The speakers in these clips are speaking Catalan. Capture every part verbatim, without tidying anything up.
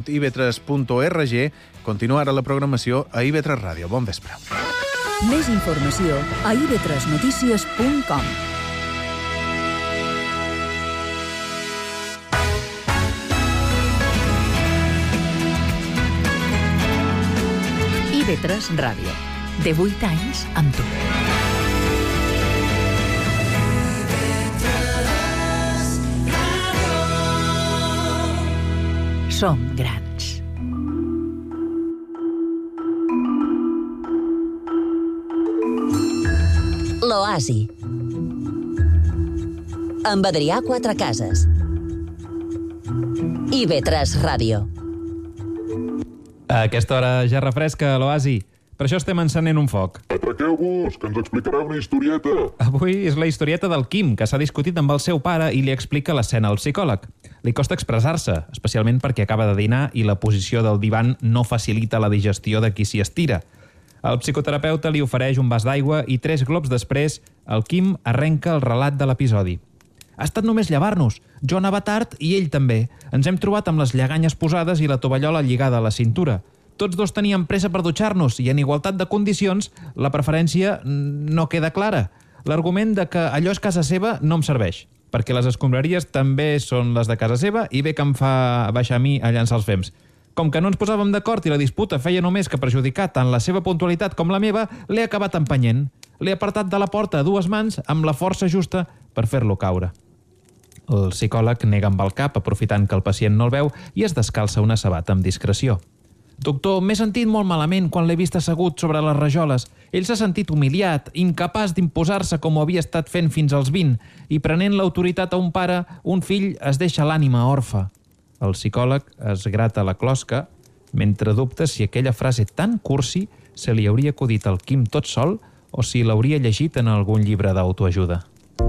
punt i b tres punt org. Continua ara la programació a I V tres Ràdio. Bon vespre. Més informació a i v tres notícies punt com. I V tres Ràdio. De vuit anys amb tu. Som grans. L'Oasi. Amb Adrià Quatrecases. I V tres Ràdio. A aquesta hora ja refresca l'Oasi. Per això estem encenent un foc. Atraqueu-vos, que ens explicarà una historieta. Avui és la historieta del Quim, que s'ha discutit amb el seu pare i li explica l'escena al psicòleg. Li costa expressar-se, especialment perquè acaba de dinar i la posició del divan no facilita la digestió de qui s'hi estira. El psicoterapeuta li ofereix un vas d'aigua i tres glops després, el Quim arrenca el relat de l'episodi. Ha estat només llevar-nos. Jo anava tard i ell també. Ens hem trobat amb les lleganyes posades i la tovallola lligada a la cintura. Tots dos teníem pressa per dutxar-nos i en igualtat de condicions la preferència no queda clara. L'argument de que allò és casa seva no em serveix, perquè les escombraries també són les de casa seva i bé que em fa baixar a mi a llançar els fems. Com que no ens posàvem d'acord i la disputa feia només que perjudicar tant la seva puntualitat com la meva, l'he acabat empenyent. L'he apartat de la porta a dues mans amb la força justa per fer-lo caure. El psicòleg nega amb el cap, aprofitant que el pacient no el veu, i es descalça una sabata amb discreció. Doctor, m'he sentit molt malament quan l'he vist assegut sobre les rajoles. Ell s'ha sentit humiliat, incapaç d'imposar-se com ho havia estat fent fins als vint, i prenent l'autoritat a un pare, un fill es deixa l'ànima orfa. El psicòleg es grata la closca mentre dubta si aquella frase tan cursi se li hauria acudit al Quim tot sol o si l'hauria llegit en algun llibre d'autoajuda.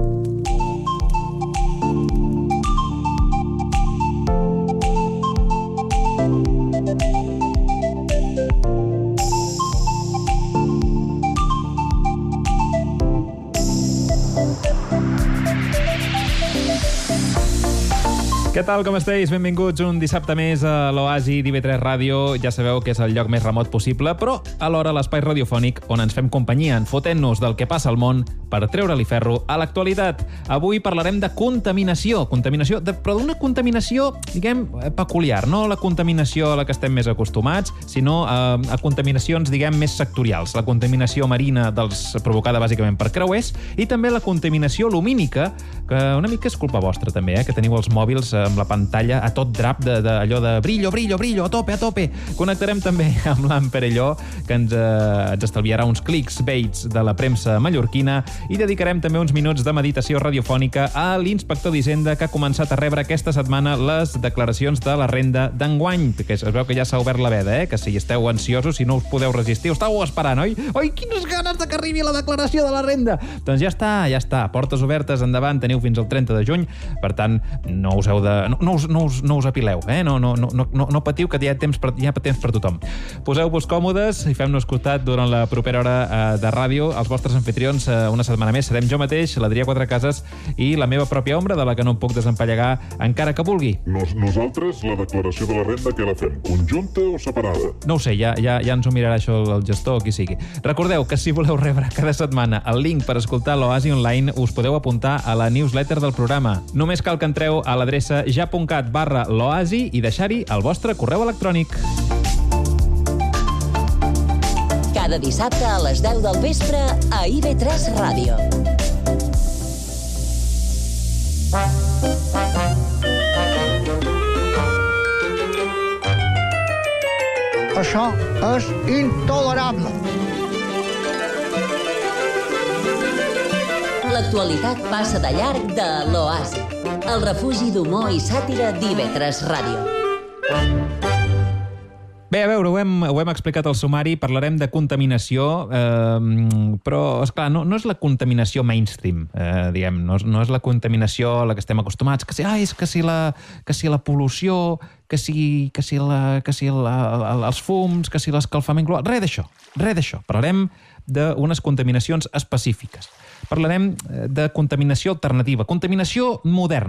Què tal, com esteu? Benvinguts un dissabte més a l'Oasi d'I V tres Ràdio. Ja sabeu que és el lloc més remot possible, però alhora l'espai radiofònic on ens fem companyia, enfotent-nos del que passa al món per treure-li ferro a l'actualitat. Avui parlarem de contaminació, contaminació de, però d'una contaminació, diguem, peculiar, no la contaminació a la que estem més acostumats, sinó a, a contaminacions, diguem, més sectorials. La contaminació marina dels, provocada bàsicament per creuers, i també la contaminació lumínica, que una mica és culpa vostra també, eh, que teniu els mòbils amb la pantalla a tot drap d'allò de, de brillo, brillo, brillo, a tope, a tope. Connectarem també amb l'Ann Perelló, que ens, eh, ens estalviarà uns clics baits de la premsa mallorquina, i dedicarem també uns minuts de meditació radiofònica a l'inspector d'Hisenda, que ha començat a rebre aquesta setmana les declaracions de la renda d'enguany, que es veu que ja s'ha obert la veda, eh? Que si esteu ansiosos, si no us podeu resistir, ho estàveu esperant, oi? Oi, quines ganes de que arribi la declaració de la renda! Doncs ja està, ja està, portes obertes, endavant, teniu fins al trenta de juny, per tant, no us heu de No, no, us, no, us, no us apileu, eh? no, no, no, no, no patiu, que hi ha temps per, hi ha temps per tothom. Poseu-vos còmodes i fem-nos costat durant la propera hora eh, de ràdio. Els vostres anfitrions eh, una setmana més serem jo mateix, l'Adrià Quatrecases, i la meva pròpia ombra, de la que no em puc desempallegar encara que vulgui. Nos, nosaltres, la declaració de la renda, què la fem? Conjunta o separada? No ho sé, ja, ja, ja ens ho mirarà això el gestor o qui sigui. Recordeu que si voleu rebre cada setmana el link per escoltar l'Oasi Online, us podeu apuntar a la newsletter del programa. Només cal que entreu a l'adreça ja.cat barra l'oasi i deixar-hi el vostre correu electrònic. Cada dissabte a les deu del vespre a I V tres Ràdio. Això és intolerable. L'actualitat passa de llarg de l'Oasi, el refugi d'humor i sàtira d'I V tres Ràdio. Bé, a veure, ho hem, ho hem explicat al sumari, parlarem de contaminació, eh, però, esclar, no, no és la contaminació mainstream, eh, diguem, no és, no és la contaminació a la que estem acostumats, que si, ah, és que si la, que si la pol·lució, que si, que si, la, que si la, els fums, que si l'escalfament global, res d'això, res d'això. Parlarem d'unes contaminacions específiques. Parlarem de contaminació alternativa, contaminació moderna,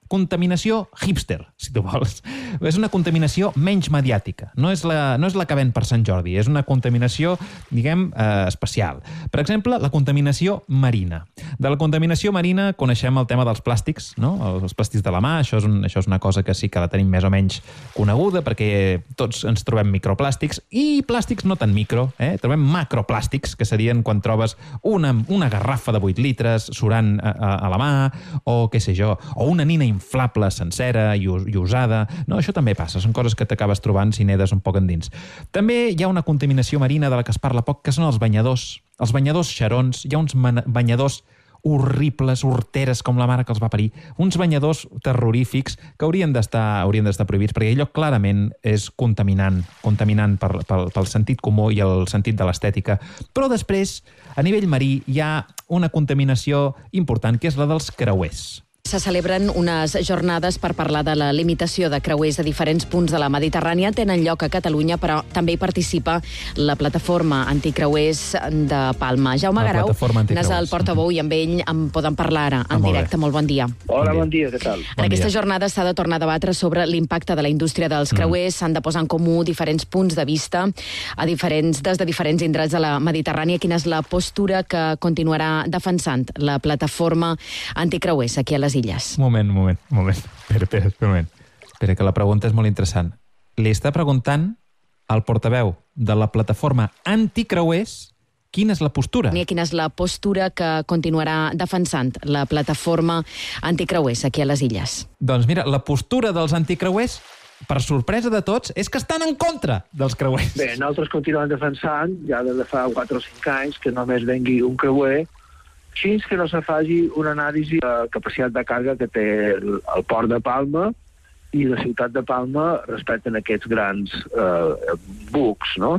contaminació hipster, si tu vols. És una contaminació menys mediàtica. No és la, no és la que ven per Sant Jordi, és una contaminació, diguem, eh, especial. Per exemple, la contaminació marina. De la contaminació marina coneixem el tema dels plàstics, no? Els plàstics de la mà, això és, un, això és una cosa que sí que la tenim més o menys coneguda, perquè tots ens trobem microplàstics, i plàstics no tan micro, eh? Trobem macroplàstics, que serien quan trobes una, una garrafa de vuit litres surant a, a, a la mà, o què sé jo, o una nina inflable sencera i, i usada. No, això també passa, són coses que t'acabes trobant si nedes un poc endins. També hi ha una contaminació marina de la que es parla poc, que són els banyadors. Els banyadors xarons, hi ha uns banyadors horribles, horteres, com la mare que els va parir, uns banyadors terrorífics que haurien d'estar haurien d'estar prohibits, perquè allò clarament és contaminant, contaminant per, pel, pel sentit comú i el sentit de l'estètica. Però després, a nivell marí, hi ha una contaminació important, que és la dels creuers. Se celebren unes jornades per parlar de la limitació de creuers a diferents punts de la Mediterrània. Tenen lloc a Catalunya, però també hi participa la plataforma anticreuers de Palma. Jaume La Garau plataforma n'és el portaveu i amb ell en poden parlar ara, en Ah, molt directe. bé. Molt bon dia. Hola, Bon bon dia, què tal? En Bon aquesta dia. jornada s'ha de tornar a debatre sobre l'impacte de la indústria dels creuers. S'han de posar en comú diferents punts de vista a diferents, des de diferents indrets de la Mediterrània. Quina és la postura que continuarà defensant la plataforma anticreuers aquí a les Illes? Un moment, un moment, un moment. Espera, espera, espera un moment. Espera, que la pregunta és molt interessant. Li està preguntant al portaveu de la plataforma anticreuers quina és la postura. Quina és la postura que continuarà defensant la plataforma anticreuers aquí a les Illes? Doncs mira, la postura dels anticreuers, per sorpresa de tots, és que estan en contra dels creuers. Bé, nosaltres continuem defensant, ja des de fa quatre o cinc anys, que només vengui un creuer, fins que no se faci una anàlisi de la capacitat de càrrega que té el, el port de Palma i la ciutat de Palma respecte a aquests grans eh, bucs, no?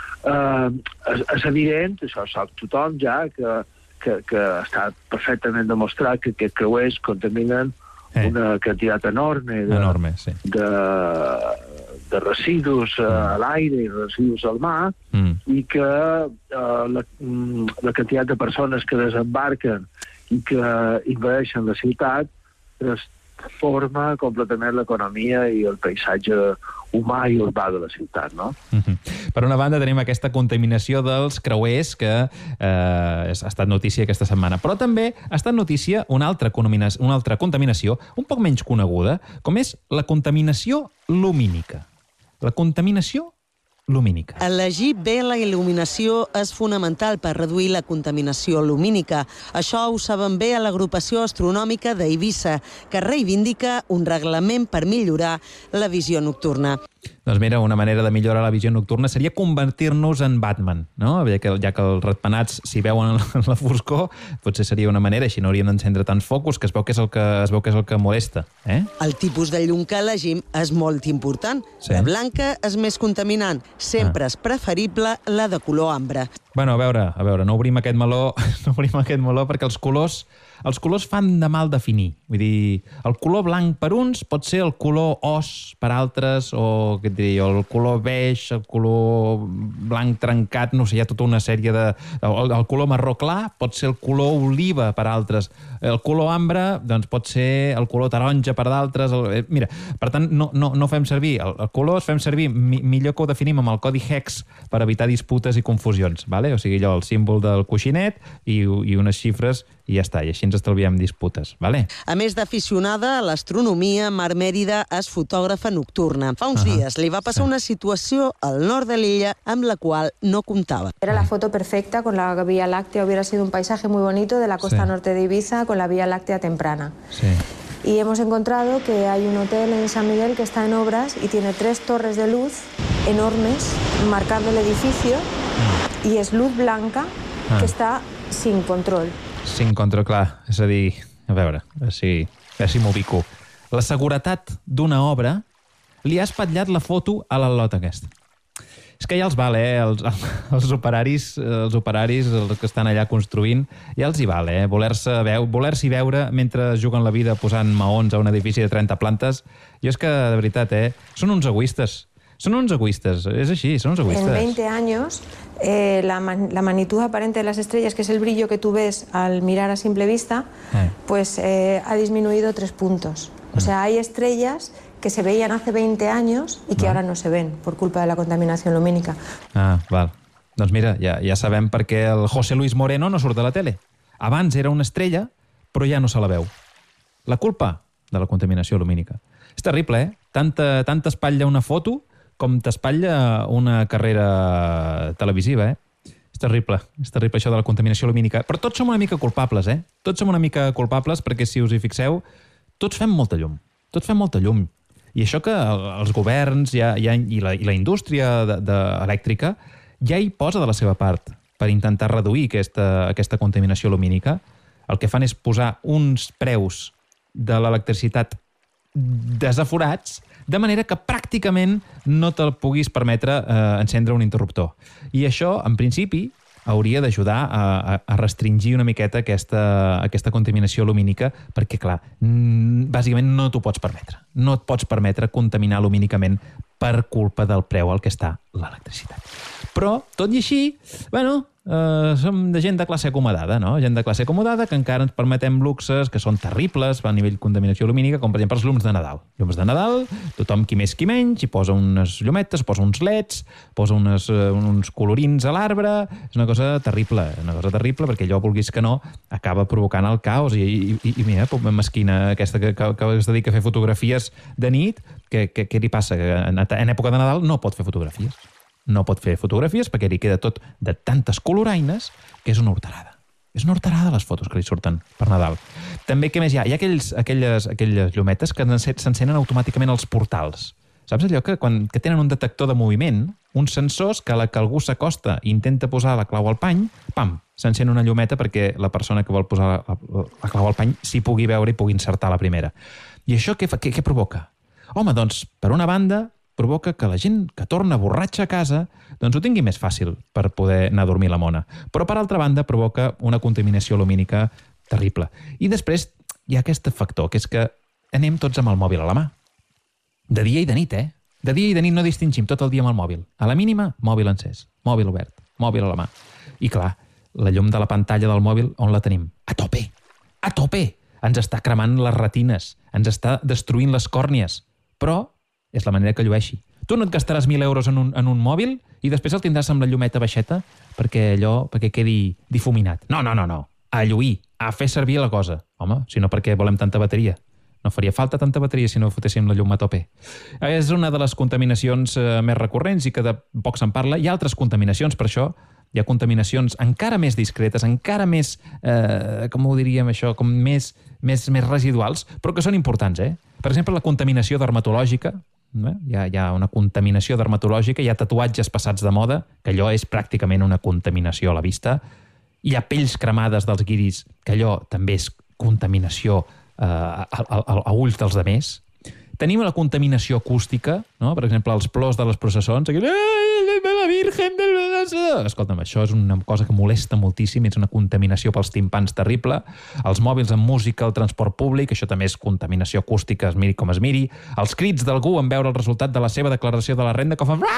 Eh, és, és evident, això sap tothom ja, que, que, que està perfectament demostrat que aquests creuers contaminen Eh. una quantitat enorme de, Enorme, sí. de, de residus eh, a l'aire i residus al mar, Mm. i que eh, la, mm, la quantitat de persones que desembarquen i que invadeixen la ciutat transforma completament l'economia i el paisatge humà i urbà de la ciutat, no? Mm-hmm. Per una banda tenim aquesta contaminació dels creuers que eh, ha estat notícia aquesta setmana, però també ha estat notícia una altra, una altra contaminació un poc menys coneguda, com és la contaminació lumínica. La contaminació lumínica. Elegir bé la il·luminació és fonamental per reduir la contaminació lumínica. Això ho saben bé a l'agrupació astronòmica d'Eivissa, que reivindica un reglament per millorar la visió nocturna. Doncs mira, una manera de millorar la visió nocturna seria convertir-nos en Batman, no? Ja que, ja que els ratpenats s'hi veuen en la foscor, potser seria una manera, així no hauríem d'encendre tants focus, que es veu que és el que, es veu que, és el que molesta. Eh? El tipus de llum que elegim és molt important. Sí. La blanca és més contaminant. Sempre Ah. és preferible la de color ambre. Bueno, a veure, a veure, no obrim aquest meló, no obrim aquest meló perquè els colors, els colors fan de mal definir. Vull dir, el color blanc per uns pot ser el color os per altres, o què et diria, el color beix, el color blanc trencat, no sé, hi ha tota una sèrie de... El, el color marró clar pot ser el color oliva per altres. El color ambre, doncs, pot ser el color taronja per d'altres. El... Mira, per tant, no, no, no fem servir el, el color, es fem servir, mi, millor que ho definim amb el codi hex per evitar disputes i confusions, vale? O sigui, allò, el símbol del coixinet i, i unes xifres i ja està, i així ens estalviem disputes, vale? A més d'aficionada a l'astronomia, Mar Mèrida és fotògrafa nocturna. Fa uns Ahà, dies li va passar sí. una situació al nord de l'illa amb la qual no comptava. Era la foto perfecta, con la Vía Láctea, hubiera sido un paisaje muy bonito de la costa Sí. norte de Ibiza con la Vía Láctea temprana. Sí. Y hemos encontrado que hay un hotel en San Miguel que está en obras y tiene tres torres de luz enormes marcando el edificio y es luz blanca Ah. que está sin control. Sin control, clar. És a dir, a veure, a veure si, a veure si m'ubico. La seguretat d'una obra li ha espatllat la foto a l'al·lot aquesta. És que ja els val, eh? Els, els operaris, els operaris, els que estan allà construint, ja els hi val, eh? Voler-se veu, voler-s'hi veure mentre juguen la vida posant maons a un edifici de trenta plantes. Jo és que, de veritat, eh? Són uns egoistes. Són uns egoistes, és així, són uns egoistes. En veinte años, eh, la, man- la magnitud aparente de las estrellas, que es el brillo que tú ves al mirar a simple vista, Eh. pues eh, ha disminuido tres puntos. O sea, hay estrellas que se veían hace veinte años y que Val. ahora no se ven por culpa de la contaminación lumínica. Ah, val. Doncs mira, ja, ja sabem per què el José Luis Moreno no surt a la tele. Abans era una estrella, però ja no se la veu. La culpa de la contaminació lumínica. És terrible, eh? Tanta, tant t'espatlla una foto com t'espatlla una carrera televisiva, eh? És terrible, és terrible això de la contaminació lumínica. Però tots som una mica culpables, eh? Tots som una mica culpables perquè, si us hi fixeu, tots fem molta llum. Tots fem molta llum. I això que els governs ja, ja, i, la, i la indústria de, de elèctrica ja hi posa de la seva part per intentar reduir aquesta, aquesta contaminació lumínica. El que fan és posar uns preus de l'electricitat desaforats, de manera que pràcticament no te'l puguis permetre eh, encendre un interruptor. I això, en principi, hauria d'ajudar a, a, a restringir una miqueta aquesta, aquesta contaminació lumínica, perquè, clar, bàsicament no t'ho pots permetre. No et pots permetre contaminar lumínicament per culpa del preu al que està l'electricitat. Però, tot i així, bueno, eh, som de gent de classe acomodada, no? Gent de classe acomodada que encara ens permetem luxes que són terribles a nivell de contaminació lumínica, com per exemple els llums de Nadal. Llums de Nadal, tothom qui més qui menys, hi posa unes llumetes, posa uns leds, posa unes, uh, uns colorins a l'arbre. És una cosa terrible, una cosa terrible, perquè allò, vulguis que no, acaba provocant el caos. I, i, i, i mira, mesquina aquesta que, que, que es dedica a fer fotografies de nit, què que, que li passa? Que en, en època de Nadal no pot fer fotografies. No pot fer fotografies perquè li queda tot de tantes coloraines que és una horterada. És una horterada les fotos que li surten per Nadal. També, què més hi ha? Hi ha aquells, aquelles, aquelles llumetes que s'encenen automàticament als portals. Saps allò que, quan, que tenen un detector de moviment, uns sensors que a la que algú s'acosta i intenta posar la clau al pany, pam, s'encén una llumeta perquè la persona que vol posar la, la, la clau al pany s'hi pugui veure i pugui insertar la primera. I això què, què, què provoca? Home, doncs, per una banda, provoca que la gent que torna borratxa a casa doncs ho tingui més fàcil per poder anar a dormir la mona. Però, per altra banda, provoca una contaminació lumínica terrible. I després hi ha aquest factor, que és que anem tots amb el mòbil a la mà. De dia i de nit, eh? De dia i de nit no distingim tot el dia amb el mòbil. A la mínima, mòbil encès, mòbil obert, mòbil a la mà. I clar, la llum de la pantalla del mòbil, on la tenim? A tope! A tope! Ens està cremant les retines, ens està destruint les còrnies. Però és la manera que llueixi. Tu no et gastaràs mil euros en un, en un mòbil i després el tindràs amb la llumeta baixeta perquè allò perquè quedi difuminat. No, no, no, no. A lluir, a fer servir la cosa. Home, si no, per què volem tanta bateria? No faria falta tanta bateria si no fotéssim la llum a tope. És una de les contaminacions eh, més recurrents i que de poc se'n parla. Hi ha altres contaminacions, per això. Hi ha contaminacions encara més discretes, encara més, eh, com ho diríem això, com més, més, més residuals, però que són importants, eh? Per exemple, la contaminació dermatològica. Hi ha, hi ha una contaminació dermatològica, hi ha tatuatges passats de moda, que allò és pràcticament una contaminació a la vista. Hi ha pells cremades dels guiris, que allò també és contaminació eh, a, a, a ulls dels demés. Tenim la contaminació acústica, no? Per exemple, els plors de les processons. Aquí, la Virgen del... Escolta'm, això és una cosa que molesta moltíssim, és una contaminació pels timpans terrible. Els mòbils amb música, el transport públic, això també és contaminació acústica, es miri com es miri. Els crits d'algú en veure el resultat de la seva declaració de la renda que fan...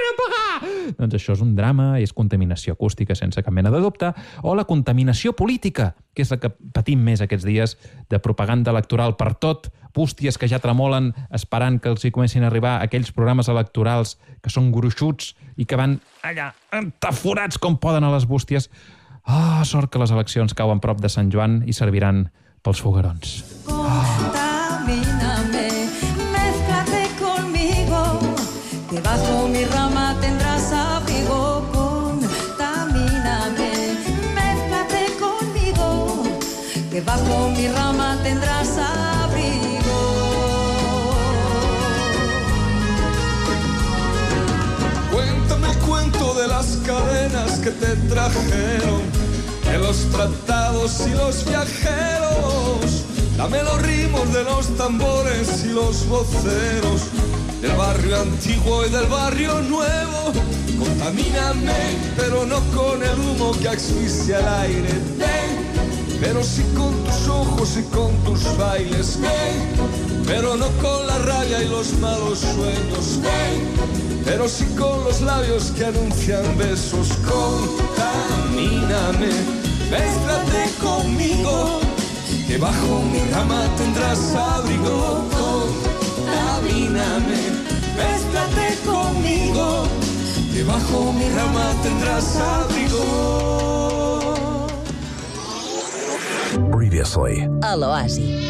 Doncs això és un drama i és contaminació acústica sense cap mena de dubte. O la contaminació política, que és la que patim més aquests dies, de propaganda electoral per tot, bústies que ja tremolen esperant que els hi comencin a arribar aquells programes electorals que són gruixuts i que van allà entaforats com poden a les bústies. Ah, oh, sort que les eleccions cauen prop de Sant Joan i serviran pels foguerons. Contamíname, mézclate conmigo, que bajo mi rama tendrás abrigo. Contamíname, mézclate conmigo, que bajo mi rama tendrás abrigo. Cuéntame el cuento de las cadenas que te trajeron, de los tratados y los viajeros. Dame los ritmos de los tambores y los voceros, del barrio antiguo y del barrio nuevo. Contamíname, pero no con el humo que asfixia el aire. Ven, pero sí con tus ojos y con tus bailes. Ven, pero no con la rabia y los malos sueños. Ven, pero sí con los labios que anuncian besos. Contamíname, mézclate conmigo, que bajo mi rama tendrás abrigo. Contamíname, mézclate conmigo, que bajo mi rama tendrás abrigo. Previously. A l'Oasi.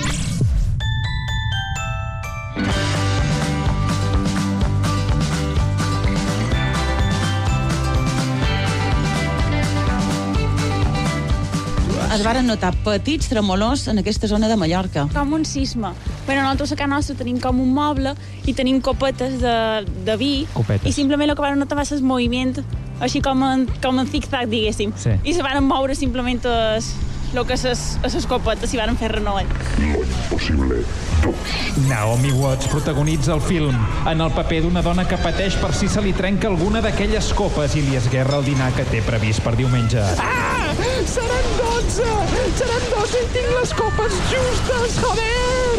Es varen notar petits tremolors en aquesta zona de Mallorca. Com un sisme. Bueno, nosaltres a casa nostra tenim com un moble i tenim copetes de, de vi. Copetes. I simplement el que van notar va ser el moviment, així com en, com en zig-zag, diguéssim. Sí. I se van moure simplement es, el que ses, ses copetes i van fer renoll. Lo imposible. Naomi Watts protagonitza el film en el paper d'una dona que pateix per si se li trenca alguna d'aquelles copes i li esguerra el dinar que té previst per diumenge. Ah! Seran dotze! Seran dotze i tinc les copes justes, joder!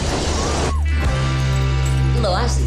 L'Oasi.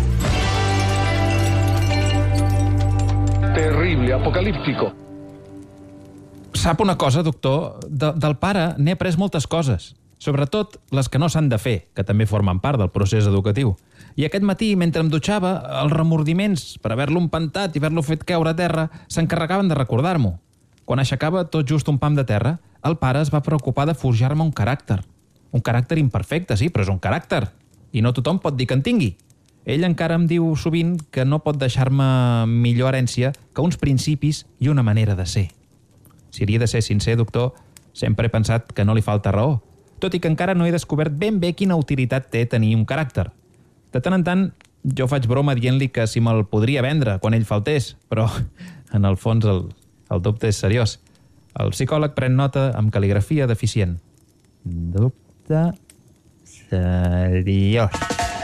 Terrible, apocalíptico. Sap una cosa, doctor? De, del pare n'he après moltes coses. Sobretot les que no s'han de fer, que també formen part del procés educatiu. I aquest matí, mentre em dutxava, els remordiments per haver-lo empantat i haver-lo fet caure a terra s'encarregaven de recordar-m'ho. Quan aixecava tot just un pam de terra, el pare es va preocupar de forjar-me un caràcter. Un caràcter imperfecte, sí, però és un caràcter. I no tothom pot dir que en tingui. Ell encara em diu sovint que no pot deixar-me millor herència que uns principis i una manera de ser. Si hauria de ser sincer, doctor, sempre he pensat que no li falta raó, tot i que encara no he descobert ben bé quina utilitat té tenir un caràcter. De tant en tant, jo faig broma dient-li que si me'l podria vendre quan ell faltés, però en el fons el, el dubte és seriós. El psicòleg pren nota amb cal·ligrafia deficient. Dubte seriós.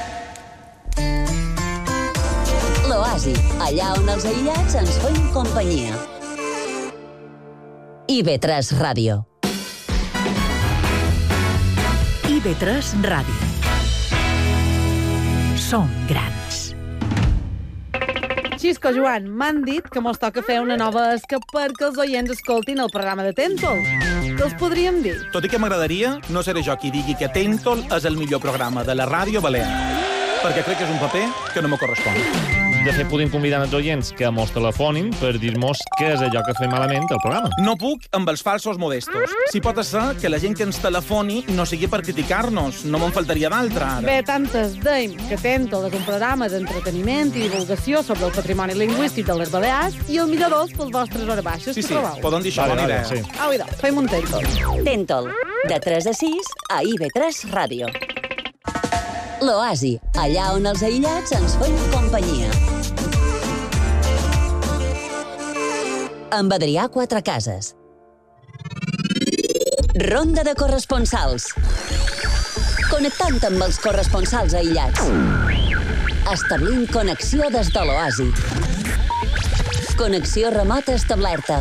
L'Oasi, allà on els aïllats ens feien companyia. I ve tres Ràdio. I ve tres Ràdio. Som grans. Xisco, Joan, m'han dit que mos toca fer una nova esca perquè els oients escoltin el programa de Tèntol. Què els podríem dir? Tot i que m'agradaria, no seré jo qui digui que Tèntol és el millor programa de la ràdio balear, perquè crec que és un paper que no me correspon. De fet, podem convidar els oients que mos telefonin per dir-nos què és allò que fem malament al programa. No puc amb els falsos modestos. Si pot ser que la gent que ens telefoni no sigui per criticar-nos, no me'n faltaria d'altra, ara. Bé, tantes deim que Tèntol és un programa d'entreteniment i divulgació sobre el patrimoni lingüístic de les Balears i el millor dos pels vostres hores baixes. Sí, sí, poden dir això, bona idea. Sí. Au, idò, fem un Tèntol. Tèntol, de tres a sis a I ve tres Ràdio. L'Oasi, allà on els aïllats ens feien companyia. Amb Adrià Quatrecases. Ronda de corresponsals. Connectant amb els corresponsals aïllats. Establint connexió des de l'Oasi. Connexió remota establerta.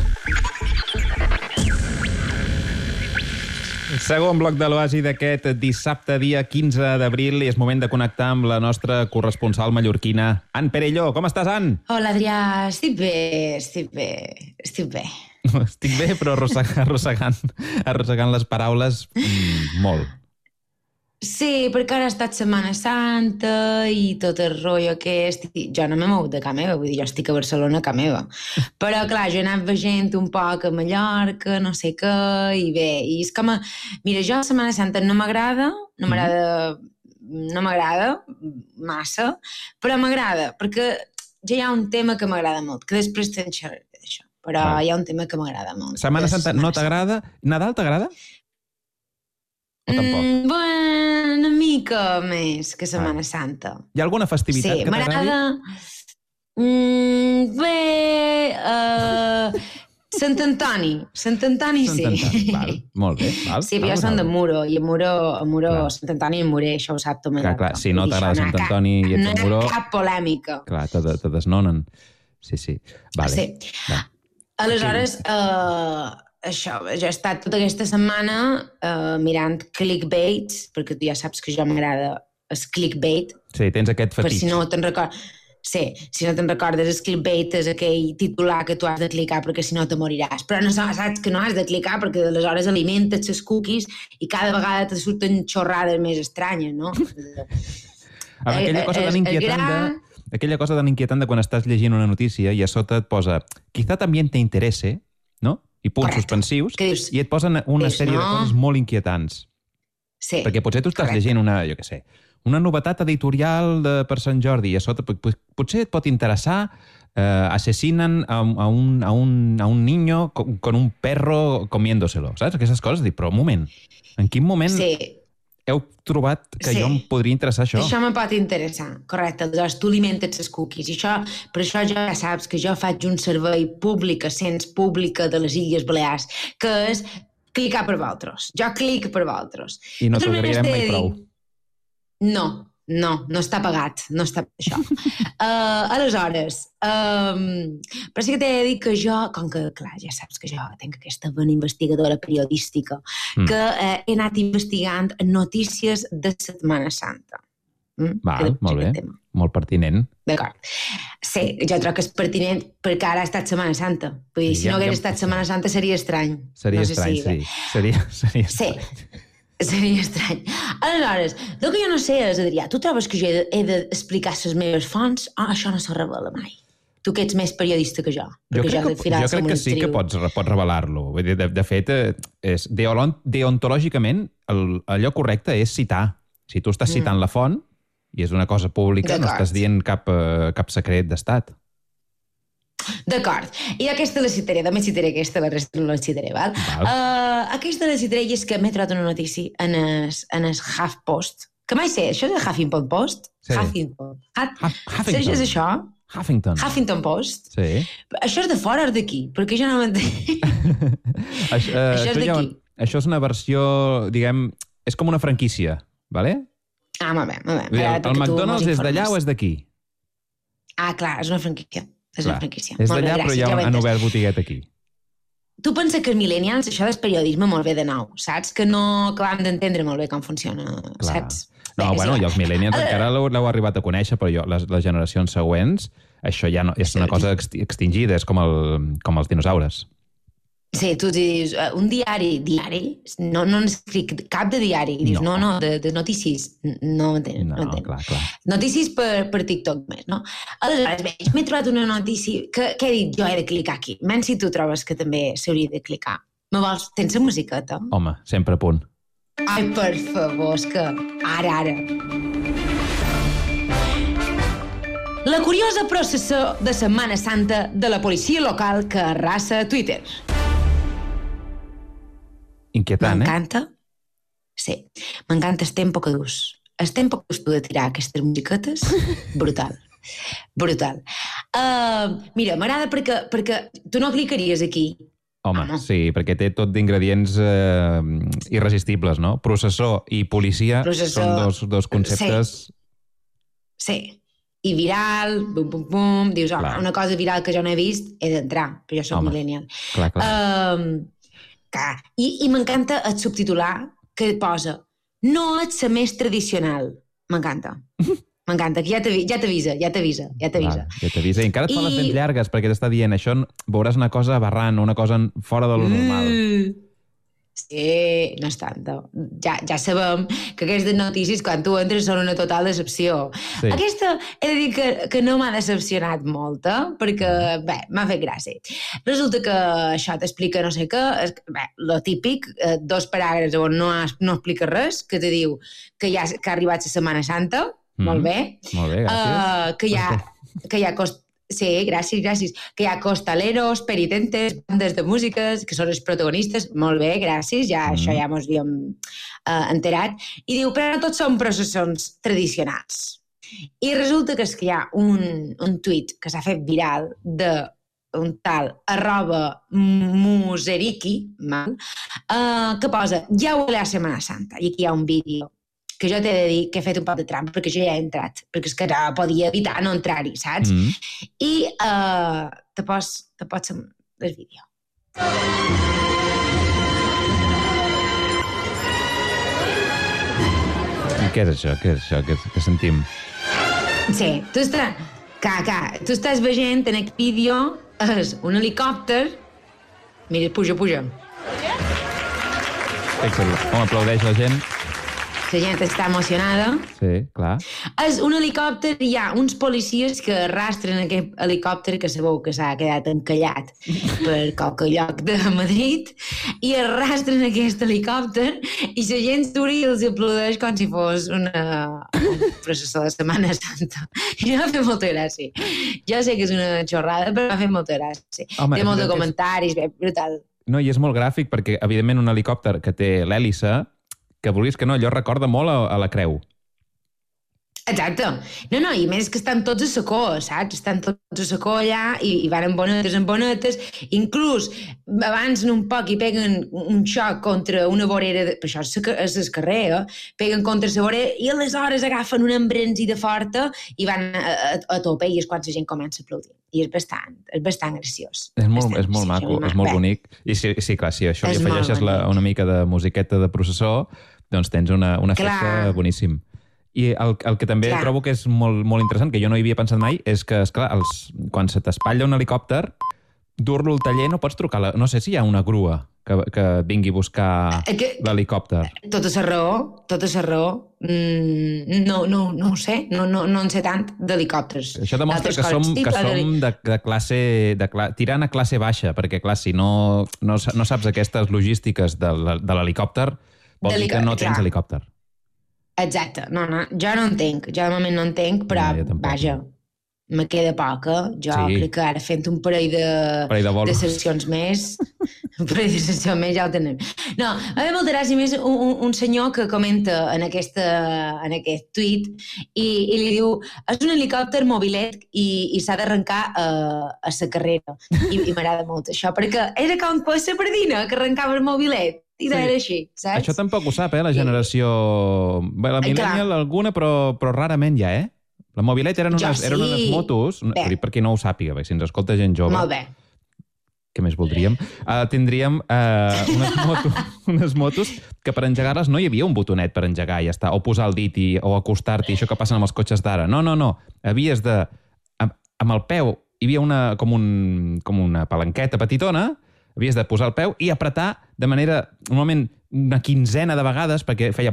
Segon bloc de l'Oasi d'aquest dissabte, dia quinze d'abril, i és moment de connectar amb la nostra corresponsal mallorquina, Ann Perelló. Com estàs, Ann? Hola, Adrià. Estic bé, estic bé, estic bé. Estic bé, però arrossegant, arrossegant, arrossegant les paraules mm, molt. Sí, perquè ara ha estat Setmana Santa i tot el rotllo aquest. Jo no m'he mogut de casa meva, vull dir, jo estic a Barcelona a casa meva. Però, clar, jo he anat veient un poc a Mallorca, no sé què, i bé, i és com a... Mira, jo a Setmana Santa no m'agrada, no m'agrada, no m'agrada massa, però m'agrada, perquè ja hi ha un tema que m'agrada molt, que després te'n xerraré d'això, però ah. hi ha un tema que m'agrada molt. Setmana Santa no t'agrada? Nadal t'agrada? O tampoc? Mm, bueno, una mica més que Setmana ah. Santa. Hi ha alguna festivitat sí, que t'agradi? Mm, bé, uh, Sant Antoni. Sant Antoni, sí. Sant Antoni, val. Molt bé. Val. Sí, però jo som de Muro, i a Muro, a Muro Sant Antoni i Moré, això ho sap tot Mallorca. Clar, clar, si no t'agrada Sant Antoni i ets no a Muro... No hi ha cap polèmica. Clar, te, te desnonen. Sí, sí. Vale. Sí. Va. Aleshores, uh, això, jo he estat tota aquesta setmana uh, mirant clickbaits, perquè tu ja saps que jo m'agrada el clickbait. Sí, tens aquest fetitx. Per si no te'n recordes. Sí, si no te'n recordes, el clickbait és aquell titular que tu has de clicar perquè si no te moriràs. Però no saps que no has de clicar perquè aleshores alimentes les cookies i cada vegada te surten xorrades més estranyes, no? Amb aquella cosa tan inquietant de... Aquella cosa tan inquietant de quan estàs llegint una notícia i a sota et posa quizá també te interesse, no? I punts Correcte. suspensius, dius, i et posen una dius, sèrie no. de coses molt inquietants. Sí. Perquè potser tu estàs Correcte. llegint una, jo què sé, una novetat editorial de, per Sant Jordi i a sota potser et pot interessar eh, asesinen a, a, un, a, un, a un niño con, con un perro comiéndoselo, saps? Aquestes coses, dic, però un moment, en quin moment sí. heu trobat que sí. jo em podria interessar això? Això me pot interessar, correcte. Aleshores, tu alimentes les cookies i això, per això ja saps que jo faig un servei públic, ascens pública de les Illes Balears, que és clicar per vosaltres. Jo clic per vosaltres. I no t'ho agrairem mai prou. No, no, no està pagat, no està això. uh, aleshores, um, però sí que t'he de dir que jo, com que, clar, ja saps que jo tinc aquesta bona investigadora periodística, mm. que uh, he anat investigant notícies de Setmana Santa. Mm? Val, molt bé, tema. Molt pertinent. D'acord. Sí, jo trobo que és pertinent perquè ara ha estat Setmana Santa. Vull dir, sí, si no hagués ja... estat Setmana Santa seria estrany. Seria no sé estrany, si... sí. Seria, seria estrany. Sí. Seria estrany. Aleshores, el que jo no sé és, Adrià, tu trobes que jo he d'explicar les meves fonts? Ah, això no se revela mai. Tu que ets més periodista que jo. Jo crec, jo que, jo crec que sí que pots, pots revelar-lo. De, de fet, és, deontològicament, el, allò correcte és citar. Si tu estàs citant mm. la font, i és una cosa pública, no estàs dient cap, cap secret d'estat. D'acord. I aquesta la citaré, també citaré aquesta, la resta no la citaré, val? val. Uh, aquesta la citaré i és que m'he trobat una notícia en el, en el HuffPost, que mai sé, això és el Huffington Post? Sí. Huffington. Huffington. Saps això? Huffington. Huffington Post? Sí. Això és de fora o d'aquí? Perquè jo no m'entenc. això, uh, això és d'aquí. Això és una versió, diguem, és com una franquícia, vale? Ah, molt bé, molt bé. El, el, el McDonald's és d'allà o és d'aquí? Ah, clar, és una franquícia. És clar, una franquícia. És d'allà, però ja, ja han obert botiguet aquí. Tu pensa que els millennials, això del periodisme molt bé de nou, saps? Que no acabem d'entendre molt bé com funciona, clar. Saps? No, bé, bueno, sí, i els millennials encara l'heu arribat a conèixer, però jo, les, les generacions següents, això ja no, és una cosa extingida, és com, el, com els dinosaures. Sí, tu dius, uh, un diari, diari? No, no n'escric cap de diari. I dius, no, no, no de, de notícies. No m'entens. No, no clar, clar. Notícies per, per TikTok més, no? Aleshores, bé, m'he trobat una notícia que, que he dit, jo he de clicar aquí. Menys si tu trobes que també s'hauria de clicar. Me vols? Tens la musiqueta? Home, sempre a punt. Ai, per favor, és que ara, ara. La curiosa processó de Setmana Santa de la policia local que arrasa Twitter. Inquietant, eh? M'encanta. Sí, m'encanta el tempo que dus. El tempo que dus tu de tirar aquestes musiquetes, brutal. Brutal. Uh, mira, m'agrada perquè, perquè tu no clicaries aquí. Home, ah, no? Sí, perquè té tot d'ingredients eh, irresistibles, no? Processó i policia Processó... són dos, dos conceptes... Sí. Sí. I viral, bum, bum, bum, dius, home, clar. Una cosa viral que jo no he vist, he d'entrar, però jo soc home, millennial. Clar, clar. Uh, clar. I, i m'encanta el subtitular que posa no ets la més tradicional. M'encanta. M'encanta, que ja t'avisa, ja t'avisa, ja t'avisa. Ja t'avisa, i encara et fa I... les dents llargues, perquè t'està dient, això veuràs una cosa aberrant, una cosa fora de lo normal. Mm. Sí, no és tant. Ja, ja sabem que aquestes notícies, quan tu entres, són una total decepció. Sí. Aquesta, he de dir que, que no m'ha decepcionat molt, eh? Perquè, bé, m'ha fet gràcia. Resulta que això t'explica no sé què, bé, lo típic, eh, dos paràgrafs on no, no explica res, que te diu que, ja, que ha arribat la Setmana Santa, mm. molt bé. Molt bé, gràcies. Uh, que hi ha, que hi ha cost... Sí, gràcies, gràcies. Que hi ha costaleros, penitentes, bandes de músiques, que són els protagonistes. Molt bé, gràcies, ja, mm. això ja mos havíem uh, enterat. I diu, però no tots són processons tradicionals. I resulta que és que hi ha un, un tuit que s'ha fet viral de un tal arroba museriki, mal, uh, que posa, ja ho la Setmana Santa. I aquí hi ha un vídeo que jo t'he de dir que he fet un poc de trampa perquè jo ja he entrat, perquè és que no podia evitar no entrar-hi, saps? Mm. I uh, te pots, te pots el vídeo. I què és això? Què és això? Què, què sentim? Sí, tu estàs... Ca, ca, tu estàs veient en aquest vídeo és un helicòpter. Mira, puja, puja. Com aplaudeix la gent. La gent està emocionada. Sí, clar. És un helicòpter, hi ha uns policies que arrastren aquest helicòpter que sabeu que s'ha quedat encallat per qualque lloc de Madrid i arrastren aquest helicòpter i la gent surt i els aplaudeix com si fos una... un processó de Setmana Santa. I m'ha fet molta gràcia. Jo sé que és una xorrada, però m'ha fet molta gràcia. Home, té molts comentaris, bé, brutal. No, i és molt gràfic perquè, evidentment, un helicòpter que té l'hèlice, que vulguis que no, allò recorda molt a, a la creu. Exacte. No, no, i més que estan tots a sacó, saps? Estan tots a sacó allà i, i van amb bonetes, amb bonetes. Inclús avancen un poc i peguen un xoc contra una vorera, de... per això és el carrer, eh? Peguen contra la vorera i aleshores agafen una embranzida forta i van a, a, a tope i és quan la gent comença a aplaudir. I és bastant, és bastant graciós. És molt, és molt maco, és molt bonic. I sí, sí, clar, si això li afegeixes la, una mica de musiqueta de processó, doncs tens una, un efecte clar. Boníssim. I el, el que també clar. Trobo que és molt, molt interessant, que jo no hi havia pensat mai, és que, esclar, els, quan se t'espatlla un helicòpter, dur-lo al taller no pots trucar... La, no sé si hi ha una grua que, que vingui a buscar que, l'helicòpter. Tota la raó, tota la raó. Mm, no, no, no ho sé, no, no, no en sé tant d'helicòpters. Això demostra que som, que som de, de classe... De cla, tirant a classe baixa, perquè, clar, si no, no, no saps aquestes logístiques de, de l'helicòpter, vol dir que no tens clar. Helicòpter. Exacte. No, no, jo no entenc. Jo de moment no entenc, però, no, vaja, me queda poca. Jo sí. Crec que ara fent un parell de, parell de, de sessions més, un parell de sessions més ja ho tenim. No, a mi m'ha gràcia més un, un, un senyor que comenta en, aquesta, en aquest tuit i, i li diu, és un helicòpter mobilet i, i s'ha d'arrencar a, a la carrera. I, i m'agrada molt això, perquè era com per la pardina que arrencava el mobilet. I no sí. Era així, saps? Això tampoc ho sap, eh, la generació... Bé, la millennial alguna, però, però rarament ja, eh? La mobilet eren unes, sí. eren unes motos... Bé. Per qui no ho sàpiga, bé, si ens escolta gent jove... Molt bé. Què més voldríem? Uh, tindríem uh, unes, moto, unes motos que per engegar-les no hi havia un botonet per engegar i ja està, o posar el dit i, o acostar-t'hi, això que passa amb els cotxes d'ara. No, no, no. Havies de... Amb, amb el peu hi havia una, com, un, com una palanqueta petitona, havies de posar el peu i apretar de manera, normalment, una quinzena de vegades, perquè feia...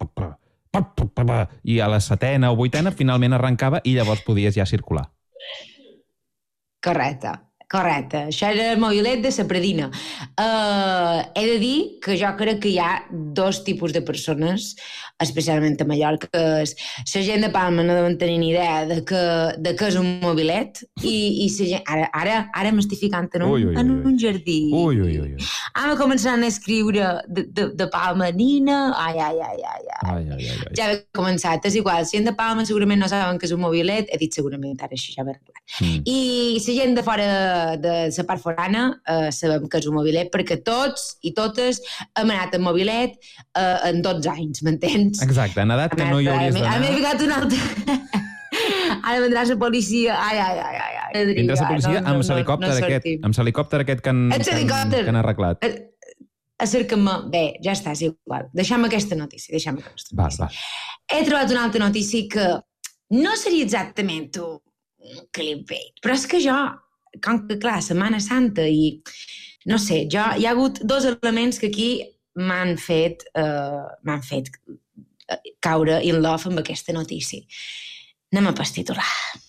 I a la setena o vuitena finalment arrencava i llavors podies ja circular. Correcte. Correcte, això era el mobilet de la Pradina. Uh, he de dir que jo crec que hi ha dos tipus de persones, especialment a Mallorca, que és la gent de Palma no deuen tenir ni idea de que, de que és un mobilet i, i la gent, ara, ara, ara m'estic ficant en un, ui, ui, ui, en un jardí. Ui, ui, ui, ui. Ara començant a escriure de, de, de Palma, Nina, ai, ai, ai, ai, ai. ai, ai, ai, ai. Ja he començat, és igual, la gent de Palma segurament no saben que és un mobilet, he dit segurament, ara això ja ho he arreglat. Mm. I la gent de fora de la part forana eh, sabem que és un mobilet perquè tots i totes hem anat en mobilet eh, en dotze anys, m'entens? Exacte, en edat que no hi hauries d'anar. Ara m'he ficat un altre... Ara vendrà la policia, ai, ai, ai, ai, ai. Vindrà la policia no, amb l'helicòpter no, no aquest, amb l'helicòpter aquest que han, que han, que han arreglat. Acerca-me, bé, ja està, és igual. Deixa'm aquesta notícia, deixa'm aquesta notícia. Va, va. He trobat una altra notícia que no seria exactament un clickbait, però és que jo, com que, clar, Setmana Santa i, no sé, jo, hi ha hagut dos elements que aquí m'han fet, uh, m'han fet caure in love amb aquesta notícia. Anem a pastitular.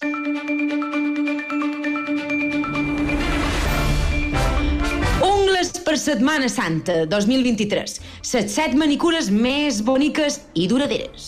Ungles per Setmana Santa dos mil vint-i-tres. Les set manicures més boniques i duraderes.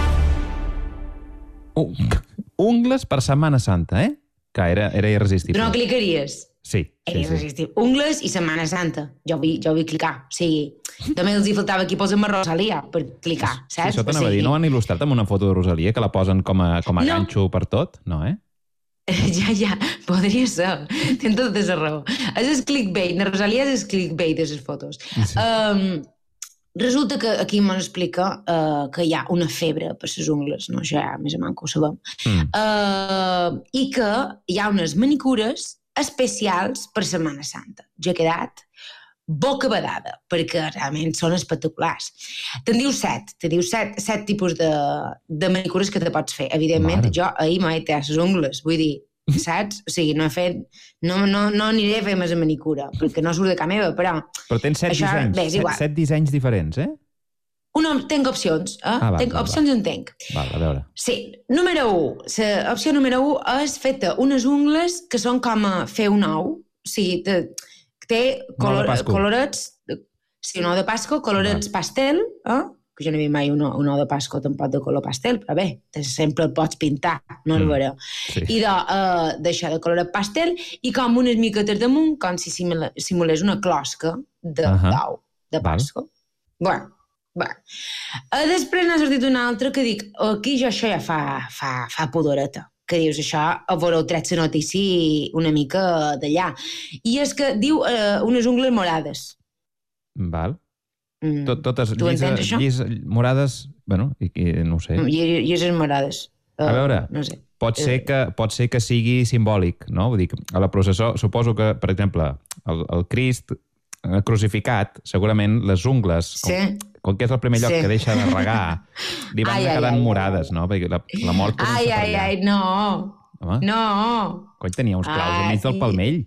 Uh, ungles per Setmana Santa, eh? Que era, era irresistible. Tu no clicaries? Sí. Era sí, irresistible. Sí. Ungles i Setmana Santa. Jo vull, jo vull clicar. O sigui, també els hi faltava aquí posar-me Rosalia per clicar, saps? Sí, això t'anava a dir. No han il·lustrat amb una foto de Rosalia que la posen com a, com a no. ganxo per tot? No, eh? Ja, ja, podria ser. Tens tota la raó. És el clickbait. La Rosalia és el clickbait de les fotos. Sí. Um, Resulta que aquí m'explica uh, que hi ha una febre per les ungles, no? Això ja més o menys ho sabem. Mm. Uh, I que hi ha unes manicures especials per Setmana Santa. Jo he quedat bocabadada, perquè realment són espectaculars. Te'n diu set, te diu set, set tipus de, de manicures que te pots fer. Evidentment, Mare. jo ahir m'he tret les ungles, vull dir, saps? O sigui, no he fet... No, no, no aniré a fer més manicura, perquè no surt de casa meva, però... Però tens set això, dissenys, bé, set, set dissenys diferents, eh? Una, tenc opcions, eh? Ah, val, tenc, val, opcions val. en tenc. Val, a veure. Sí, número un. La opció número un és feta unes ungles que són com a fer un ou. O sigui, te, té color, colorets... Sí, un ou de Pasco, colorets ah. pastel, eh? que jo no he vist mai un, un ou de Pasco tampoc de color pastel, però bé, sempre el pots pintar, no el mm. veureu. Sí. I de, uh, d'això de coloret pastel, i com unes miquetes damunt, com si simula, simulés una closca de uh -huh. d'ou de Pasco. Bueno, bueno. Uh, després n'ha sortit una altra que dic, aquí jo això ja fa, fa, fa pudoreta, que dius això, a veure, heu tret la notícia una mica d'allà. I és que diu uh, unes ungles morades. Val. Mm. Tot, totes tu llisa, entens això? Llisa, morades, bueno, i, i, no ho sé. Llises morades. Uh, a veure, no sé. pot, ser que, pot ser que sigui simbòlic, no? Vull dir, a la processó, suposo que, per exemple, el, el Crist crucificat, segurament les ungles, sí. com, com que és el primer lloc sí. que deixa de regar, li van ai, quedant ai, morades, ai. no? Perquè la, la mort comença ai, per allà. Ai, ai, no. Home? No. Cony, tenia uns claus ai. enmig del palmell.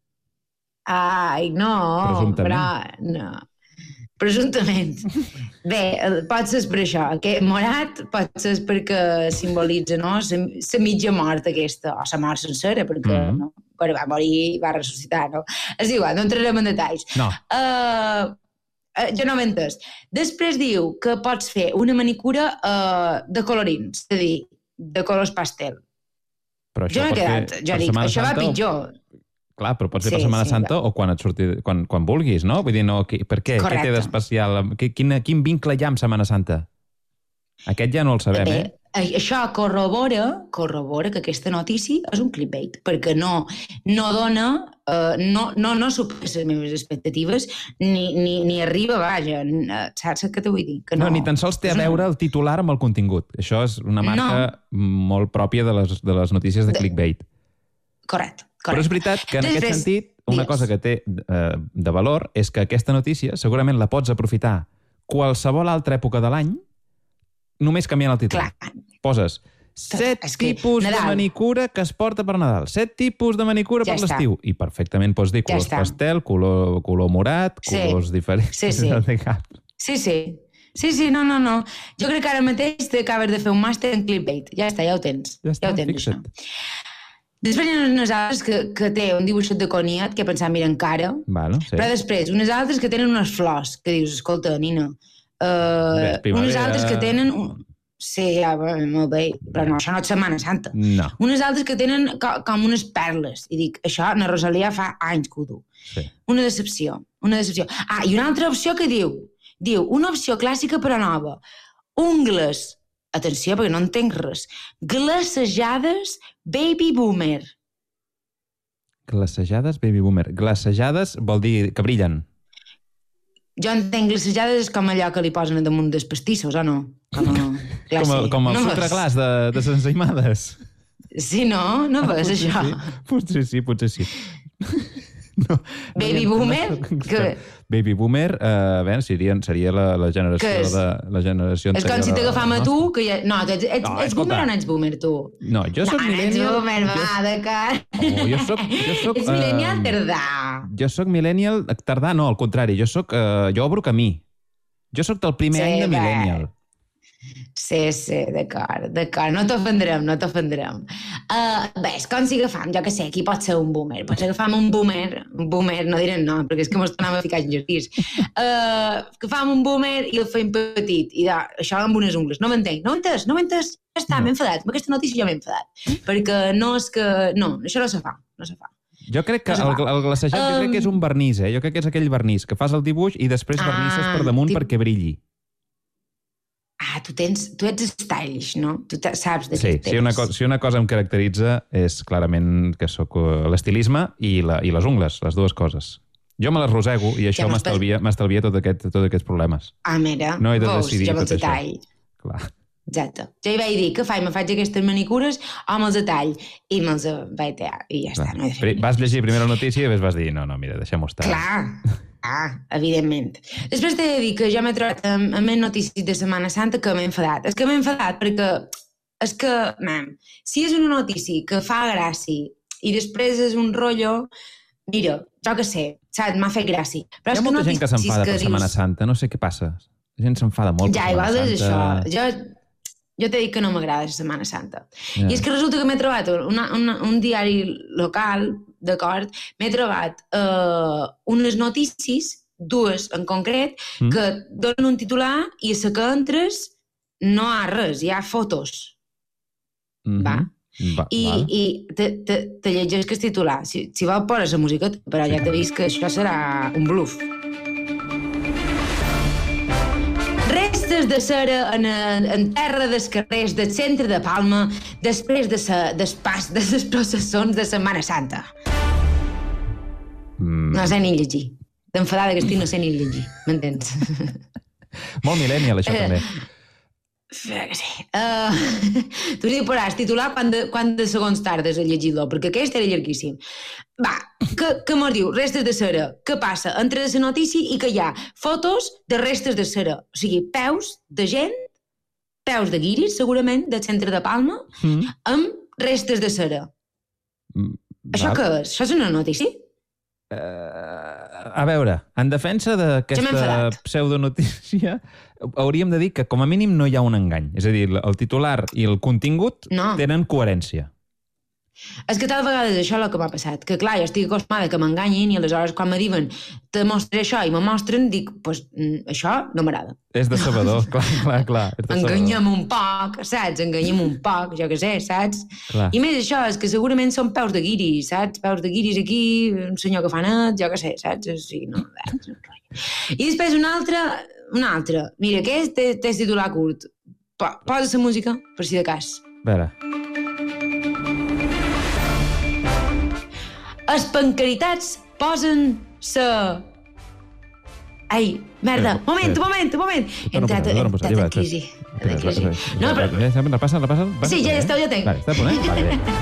Ai, no. Presumptament. Però, no. Presumptament. Bé, pot ser per això. Aquest morat pot ser perquè simbolitza, no?, la mitja mort aquesta, o la mort sencera, perquè mm -hmm. no? Però va morir i va ressuscitar, no? És igual, no entrarem en detalls. No. Uh, uh, jo no m'he entès. Després diu que pots fer una manicura uh, de colorins, és a dir, de colors pastel. Però això jo m'he quedat, jo dic, això va pitjor. Clar, però pot ser sí, per Setmana sí, Santa clar. o quan et surti, quan, quan vulguis, no? Vull dir, no, per què? Correcte. Què té d'especial? Quin, quin vincle hi ha amb Setmana Santa? Aquest ja no el sabem, Bé, eh? Això corrobora, corrobora que aquesta notícia és un clickbait, perquè no, no dona, uh, no, no, no supera les meves expectatives, ni, ni, ni arriba, vaja, saps què t'ho vull dir? Que no, no, ni tan sols té a veure el titular amb el contingut. Això és una marca no. molt pròpia de les, de les notícies de clickbait. Correcte. Correcte. Però és veritat que en Després, aquest sentit una digues. cosa que té eh, de valor és que aquesta notícia segurament la pots aprofitar qualsevol altra època de l'any només canviant el títol. Clar. Poses set tipus Nadal. de manicura que es porta per Nadal, set tipus de manicura ja per l'estiu, i perfectament pots dir colors ja pastel, color, color morat, sí. colors diferents. Sí, sí. sí, sí. Sí, sí, no, no, no. Jo crec que ara mateix t'acabes de fer un màster en clickbait. Ja està, ja ho tens. Ja està, ja ho tens, fixa't. Això. Després hi ha unes altres que, que té un dibuixet de coniat, que he pensat, mira, encara. Bueno, sí. Però després, unes altres que tenen unes flors, que dius, escolta, nina, uh, Bé, unes altres que tenen... Un... Sí, ja, molt bé, però no, això no és Setmana Santa. No. Unes altres que tenen com, com unes perles. I dic, això, na Rosalia fa anys que ho du. Sí. Una decepció, una decepció. Ah, i una altra opció que diu, diu, una opció clàssica però nova. Ungles, atenció, perquè no entenc res, glacejades Baby Boomer. Glacejades Baby Boomer. Glacejades vol dir que brillen. Jo entenc glacejades és com allò que li posen damunt dels pastissos, o no? Com, ja com, el, com el no sucre glaç de, de les ensaïmades. Sí, no? No ves ah, això? Sí. Potser sí, potser sí. No, Baby no, Boomer? No, que... Baby Boomer, eh, bé, seria, seria la, la generació de la generació és com si t'agafam a tu, que ja... No, ets, ets, no, ets boomer o no ets boomer, tu? No, jo soc no, millennial... No, ets boomer, va, jo... de car... Oh, jo soc... Jo soc ets millennial uh... tardà. Jo soc millennial tardà, no, al contrari, jo soc... Uh, jo obro camí. Jo soc del primer sí, any de bé. millennial. Sí, sí, d'acord, d'acord. No t'ofendrem, no t'ofendrem. Uh, bé, és com si agafam, jo que sé, qui pot ser un boomer? Pots agafam un boomer, un boomer, no direm no, perquè és que mos tornem a ficar en jardins. Uh, agafam un boomer i el fem petit, i da, això amb unes ungles. No m'entenc, no m'entens, no m'entens? Ja està, no. m'he enfadat, amb aquesta notícia ja m'he enfadat. Perquè no és que... No, això no se fa, no se fa. Jo crec que el, el glacejat um... jo crec que és un vernís, eh? Jo crec que és aquell vernís, que fas el dibuix i després ah, vernisses per damunt tip... perquè brilli. Ah, tu, tens, tu ets stylish, no? Tu saps de sí, què si una, cosa, si una cosa em caracteritza és clarament que sóc l'estilisme i, la, i les ungles, les dues coses. Jo me les rosego i això ja m'estalvia m'estalvia tot aquest, tot aquests problemes. Ah, mira, no he de veus, decidir jo tot això. Tall. Clar. Exacte. Jo hi vaig dir, què faig? Me faig aquestes manicures o me'ls detall? I me'ls vaig tallar i ja està. No he de fer vas llegir primera la notícia i després vas dir, no, no, mira, deixem-ho estar. Clar, Ah, evidentment. Després t'he de dir que jo m'he trobat amb, amb més notícies de Setmana Santa que m'he enfadat. És que m'he enfadat perquè és que, man, si és una notícia que fa gràcia i després és un rotllo, mira, jo què sé, saps, m'ha fet gràcia. Però Hi ha molta gent que s'enfada per Setmana Santa, no sé què passa. La gent s'enfada molt ja, per igual Setmana és Santa. això. Jo, jo t'he dit que no m'agrada la Setmana Santa. Ja. I és que resulta que m'he trobat una, una, un diari local, d'acord, m'he trobat uh, unes notícies, dues en concret, mm. que donen un titular i a la que entres no hi ha res, hi ha fotos. Mm-hmm. Va? Va, I, va. i te, te, te llegeix que és titular. Si, si vol, posa la música, però ja t'he vist que això serà un bluff. Restes de cera en, en terra dels carrers del centre de Palma després de sa, des pas de les processons de Setmana Santa. Mm. No sé ni llegir. D'enfadada que estic no sé ni llegir. M'entens? Molt millennial, això, també. Espera que sí. Uh, tu li podràs titular quan de, quan de segons tardes a llegir-lo, perquè aquest era llarguíssim. Va, que, que mos diu? Restes de cera. Què passa? Entra de la notícia i que hi ha fotos de restes de cera. O sigui, peus de gent, peus de guiris, segurament, del centre de Palma, mm. amb restes de cera. Mm, Això què és? Això és una notícia? Uh, a veure, en defensa d'aquesta pseudonotícia, hauríem de dir que com a mínim no hi ha un engany. És a dir, el titular i el contingut no. tenen coherència. És que tal vegada és això el que m'ha passat, que clar, jo estic acostumada que m'enganyin i aleshores quan me diuen te mostraré això i me mostren, dic, pues, això no m'agrada. És de sabador, clar, clar, clar. Enganyem un poc, saps? Enganyem un poc, jo què sé, saps? Clar. I més això, és que segurament són peus de guiris, saps? Peus de guiris aquí, un senyor que fa net, jo què sé, saps? O sigui, no, I després un altre, un altre. Mira, aquest té, té titular curt. Posa la música, per si de cas. A veure... Els pancaritats posen sa... Ai, merda, eh, moment, eh. moment, moment. He entrat, he entrat en crisi. En crisi. No, però... Repassa, repassa. Sí, ja està, ja tenc. Vale, està a punt, eh? Vale, bé.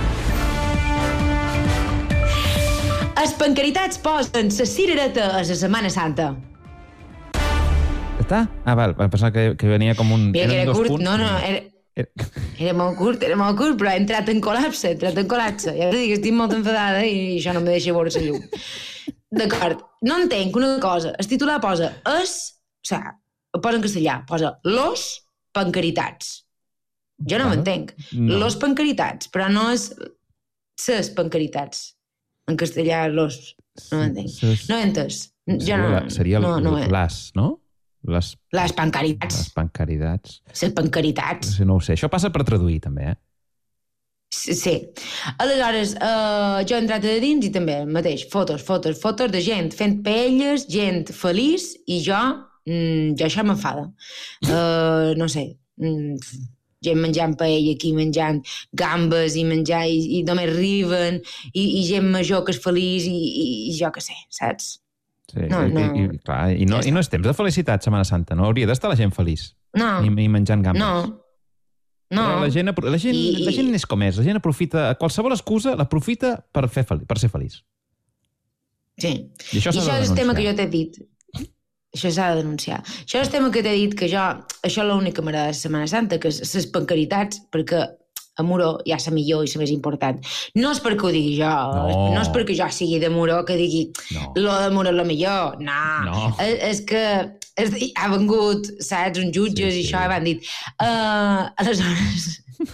Els pancaritats posen sa cirereta a la Setmana Santa. Està? Ah, val, pensava que, que venia com un... Mira, que era curt, punts. no, no, era... Era molt curt, era molt curt, però he entrat en col·lapse, he entrat en col·lapse. Ja t'he dit que estic molt enfadada i això no me deixa veure la llum. D'acord, no entenc una cosa. El titular posa es... O sigui, ho posa en castellà, posa los pancaritats. Jo no m'entenc. No. Los pancaritats, però no és ses pancaritats. En castellà, los. No m'entenc. No he entès. Jo no, seria no, no las, no? Les, les pancaritats. Les pancaritats. Les pancaritats. No ho sé. Això passa per traduir, també, eh? Sí. sí. Aleshores, uh, jo he entrat a dins i també el mateix. Fotos, fotos, fotos de gent fent paelles, gent feliç, i jo, mm, jo això m'enfada. Uh, no sé, mm, gent menjant paella aquí, menjant gambes i menjar, i, i només riuen, i, i gent major que és feliç, i, i, i jo què sé, saps? Sí, no, no. I, i, clar, i, no, i no és temps de felicitat, Setmana Santa. No hauria d'estar la gent feliç. No. I, i menjant gambes. No. No. Però la gent, la, gent, I, la gent és com és. La gent aprofita... Qualsevol excusa l'aprofita per, fer fel, per ser feliç. Sí. I això, I això és el tema que jo t'he dit. Això s'ha de denunciar. Això és el tema que t'he dit, que jo... Això és l'únic que m'agrada de Setmana Santa, que és les pancaritats, perquè a Muro ja és la millor i la més important. No és perquè ho digui jo, no, no és perquè jo sigui de Muro que digui no. Lo de Muro és el millor, no. no. És, és que és, ha vengut, saps, uns jutges sí, sí. i això, i van dit uh, aleshores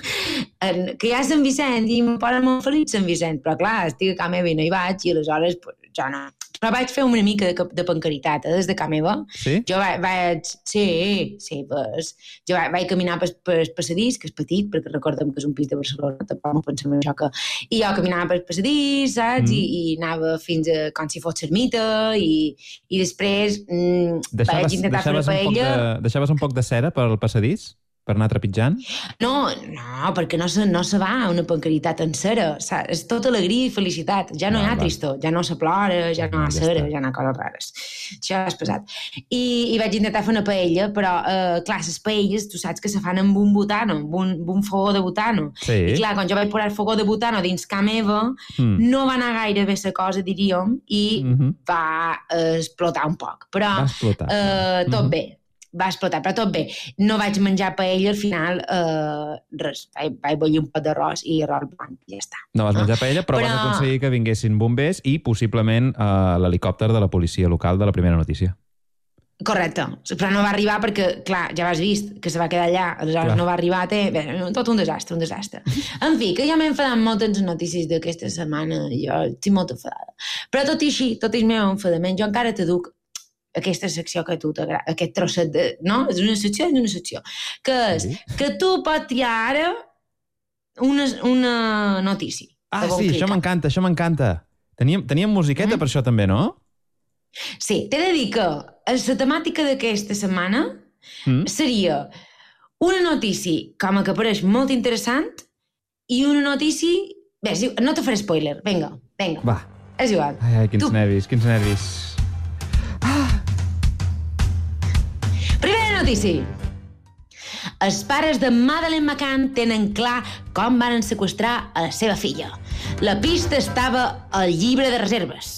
en, que hi ha Sant Vicent i em posa molt feliç Sant Vicent, però clar, estic a casa meva i no hi vaig i aleshores pues, jo no. Però vaig fer una mica de, de pancaritat, eh, des de casa meva. Sí? Jo vaig, vaig sí, sí, pues, jo vaig, vaig caminar pel, pel passadís, que és petit, perquè recordem que és un pis de Barcelona, tampoc no pensem en això que... I jo caminava pel passadís, saps? Mm. I, I anava fins a com si fos ermita, i, i després mm, deixaves, vaig intentar fer una paella... Un de, deixaves un poc de cera pel passadís? per anar trepitjant? No, no, perquè no se, no se va a una pancaritat encera. És tota alegria i felicitat. Ja no, no hi ha tristor, ja no se plora, ja no hi ha cera, ja no hi ha coses rares. Això és pesat. I, i vaig intentar fer una paella, però, eh, clar, les paelles, tu saps que se fan amb un butano, amb un, amb un fogó de butano. Sí. I clar, quan jo vaig posar fogó de butano dins ca meva, mm. no va anar gaire bé la cosa, diríem, i mm-hmm. va explotar un poc. Però va explotar. Eh, tot mm-hmm. bé. Va explotar, però tot bé. No vaig menjar paella, al final, eh, res, vaig, vaig bollir un pot d'arròs i arròs blanc, i ja està. No vas menjar paella, però, però... vas aconseguir que vinguessin bombers i, possiblement, eh, l'helicòpter de la policia local de la Primera Notícia. Correcte, però no va arribar perquè, clar, ja has vist que se va quedar allà, aleshores clar. No va arribar, té... Bé, tot un desastre, un desastre. En fi, que ja m'he enfadat moltes notícies d'aquesta setmana, jo estic molt enfadada. Però tot i així, tot i el meu enfadament, jo encara t'educ aquesta secció que a tu t'agrada, aquest trosset de... No? És una secció, és una secció. Que és que tu pots triar ara una, una notícia. Ah, sí, això m'encanta, això m'encanta. Teníem, teníem musiqueta mm? per això també, no? Sí, t'he de dir que la temàtica d'aquesta setmana mm? seria una notícia com a que pareix molt interessant i una notícia... Bé, no te faré spoiler, vinga, vinga. Va. És igual. Ai, ai, quins tu. nervis, quins nervis. Primera notícia. Els pares de Madeleine McCann tenen clar com van seqüestrar a la seva filla. La pista estava al llibre de reserves.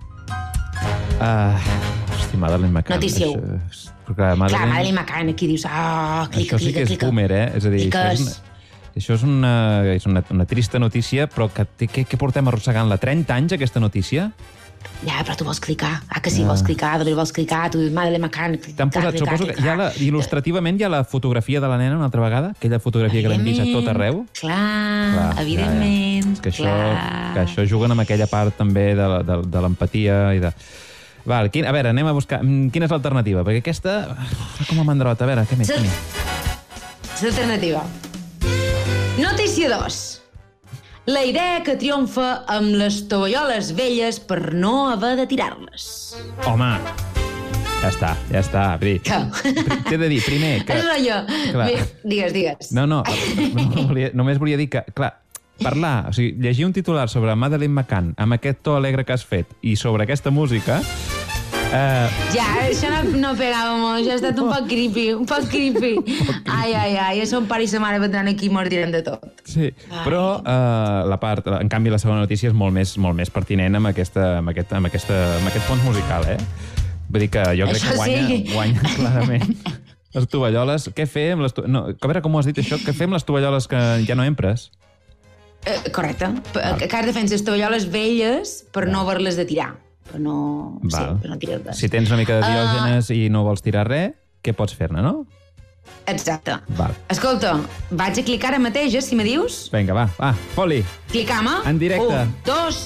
Uh, hosti, Madeleine McCann. Notícia u. Clar, Madeleine... Clar, Madeleine McCann, aquí dius... Oh, clica, això sí clica, que és clica. boomer, eh? És a dir, això és, una, això és, una, és una, una trista notícia, però que, que, que portem arrossegant-la trenta anys, aquesta notícia? Ja, però tu vols clicar. Ah, que sí, vols clicar, de vols clicar, tu dius, Madeleine McCann, clicar, T'han posat, clicar, suposo clicar. que hi ha la, il·lustrativament hi ha la fotografia de la nena una altra vegada, aquella fotografia que l'hem vist a tot arreu. Clar, clar evidentment, ja, ja. És que això, clar. que això juguen amb aquella part també de, de, de l'empatia i de... Val, quin, a veure, anem a buscar... Quina és l'alternativa? Perquè aquesta... Com a mandrota, a veure, què més? L'alternativa. Notícia dos. La idea que triomfa amb les tovalloles velles per no haver de tirar-les. Home, ja està, ja està. T'he de dir, primer... que és allò. Clar. Digues, digues. No, no, no volia, només volia dir que, clar, parlar, o sigui, llegir un titular sobre Madeleine McCann amb aquest to alegre que has fet i sobre aquesta música... Uh... Ja, això no, no pegava molt, això ha estat un poc creepy, un poc creepy. Ai, ai, ai, son pare i sa mare vendran aquí i mordran de tot. Sí, ai. Però uh, la part, en canvi la segona notícia és molt més, molt més pertinent amb, aquesta, amb, aquest, amb, aquesta, amb aquest fons musical, eh? Vull dir que jo crec això que guanya, sí. guanya clarament. Les tovalloles, què fer amb les tovalloles? No, a veure com ho has dit això, què fer amb les tovalloles que ja no empres? Eh, correcte, ah. que has de fer les tovalloles velles per ah. no haver-les de tirar. Per no, sí, per no tirar-les. Si tens una mica de diògenes uh... i no vols tirar res, què pots fer-ne, no? Exacte. Val. Escolta, vaig a clicar ara mateix, eh, si me dius. Vinga, va, va, foli. Clicam-me. En directe. Un, dos,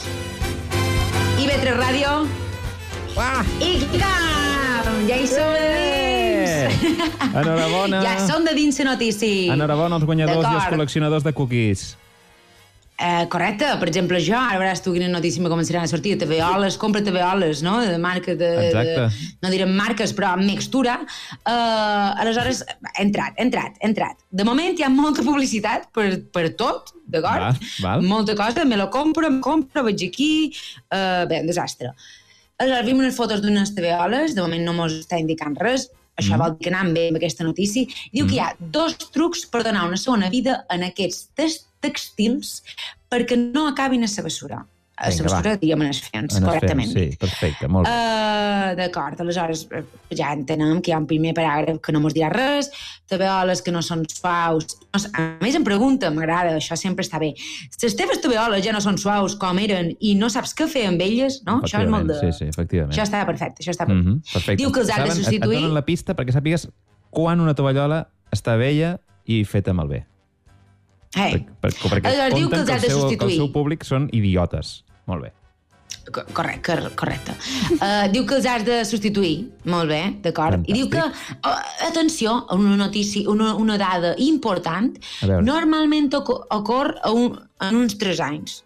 I B tres Ràdio. Uah. I clicam! Ja hi som de dins. Enhorabona. Ja som de dins la notícia. Enhorabona als guanyadors i als col·leccionadors de cookies. Eh, correcte, per exemple, jo, ara veuràs tu quina notícia me començaran a sortir, taveoles, compra taveoles, no?, de marca de... Exacte. De, no direm marques, però amb mixtura. Eh, aleshores, he entrat, he entrat, he entrat. De moment hi ha molta publicitat per, per tot, d'acord? Molta cosa, me la compro, me compro, vaig aquí... Eh, bé, un desastre. Aleshores, vim unes fotos d'unes taveoles, de moment no mos està indicant res, això mm. vol dir que anem bé amb aquesta notícia. Diu mm. que hi ha dos trucs per donar una segona vida en aquests textils perquè no acabin a la bessura. A la bessura, diguem, en els fens, correctament. Sí, perfecte, molt bé. Uh, D'acord, aleshores ja entenem que hi ha un primer paràgraf que no mos dirà res, taveoles que no són suaus. A més em pregunta, m'agrada, això sempre està bé, les teves taveoles ja no són suaus com eren i no saps què fer amb elles, no? Això és molt de... Sí, sí, efectivament. Això està perfecte, això està perfecte. Mm -hmm, perfecte. Diu que els han de substituir... Et donen la pista perquè sàpigues quan una tovallola està vella i feta malbé. Hey. Per, per, perquè aleshores, diu que els que han de seu, substituir. Que el seu públic són idiotes. Molt bé. Correcte, correcte. Uh, diu que els has de substituir. Molt bé, d'acord. I diu que, uh, atenció, una notícia, una, una dada important, normalment ocorre un, en uns tres anys.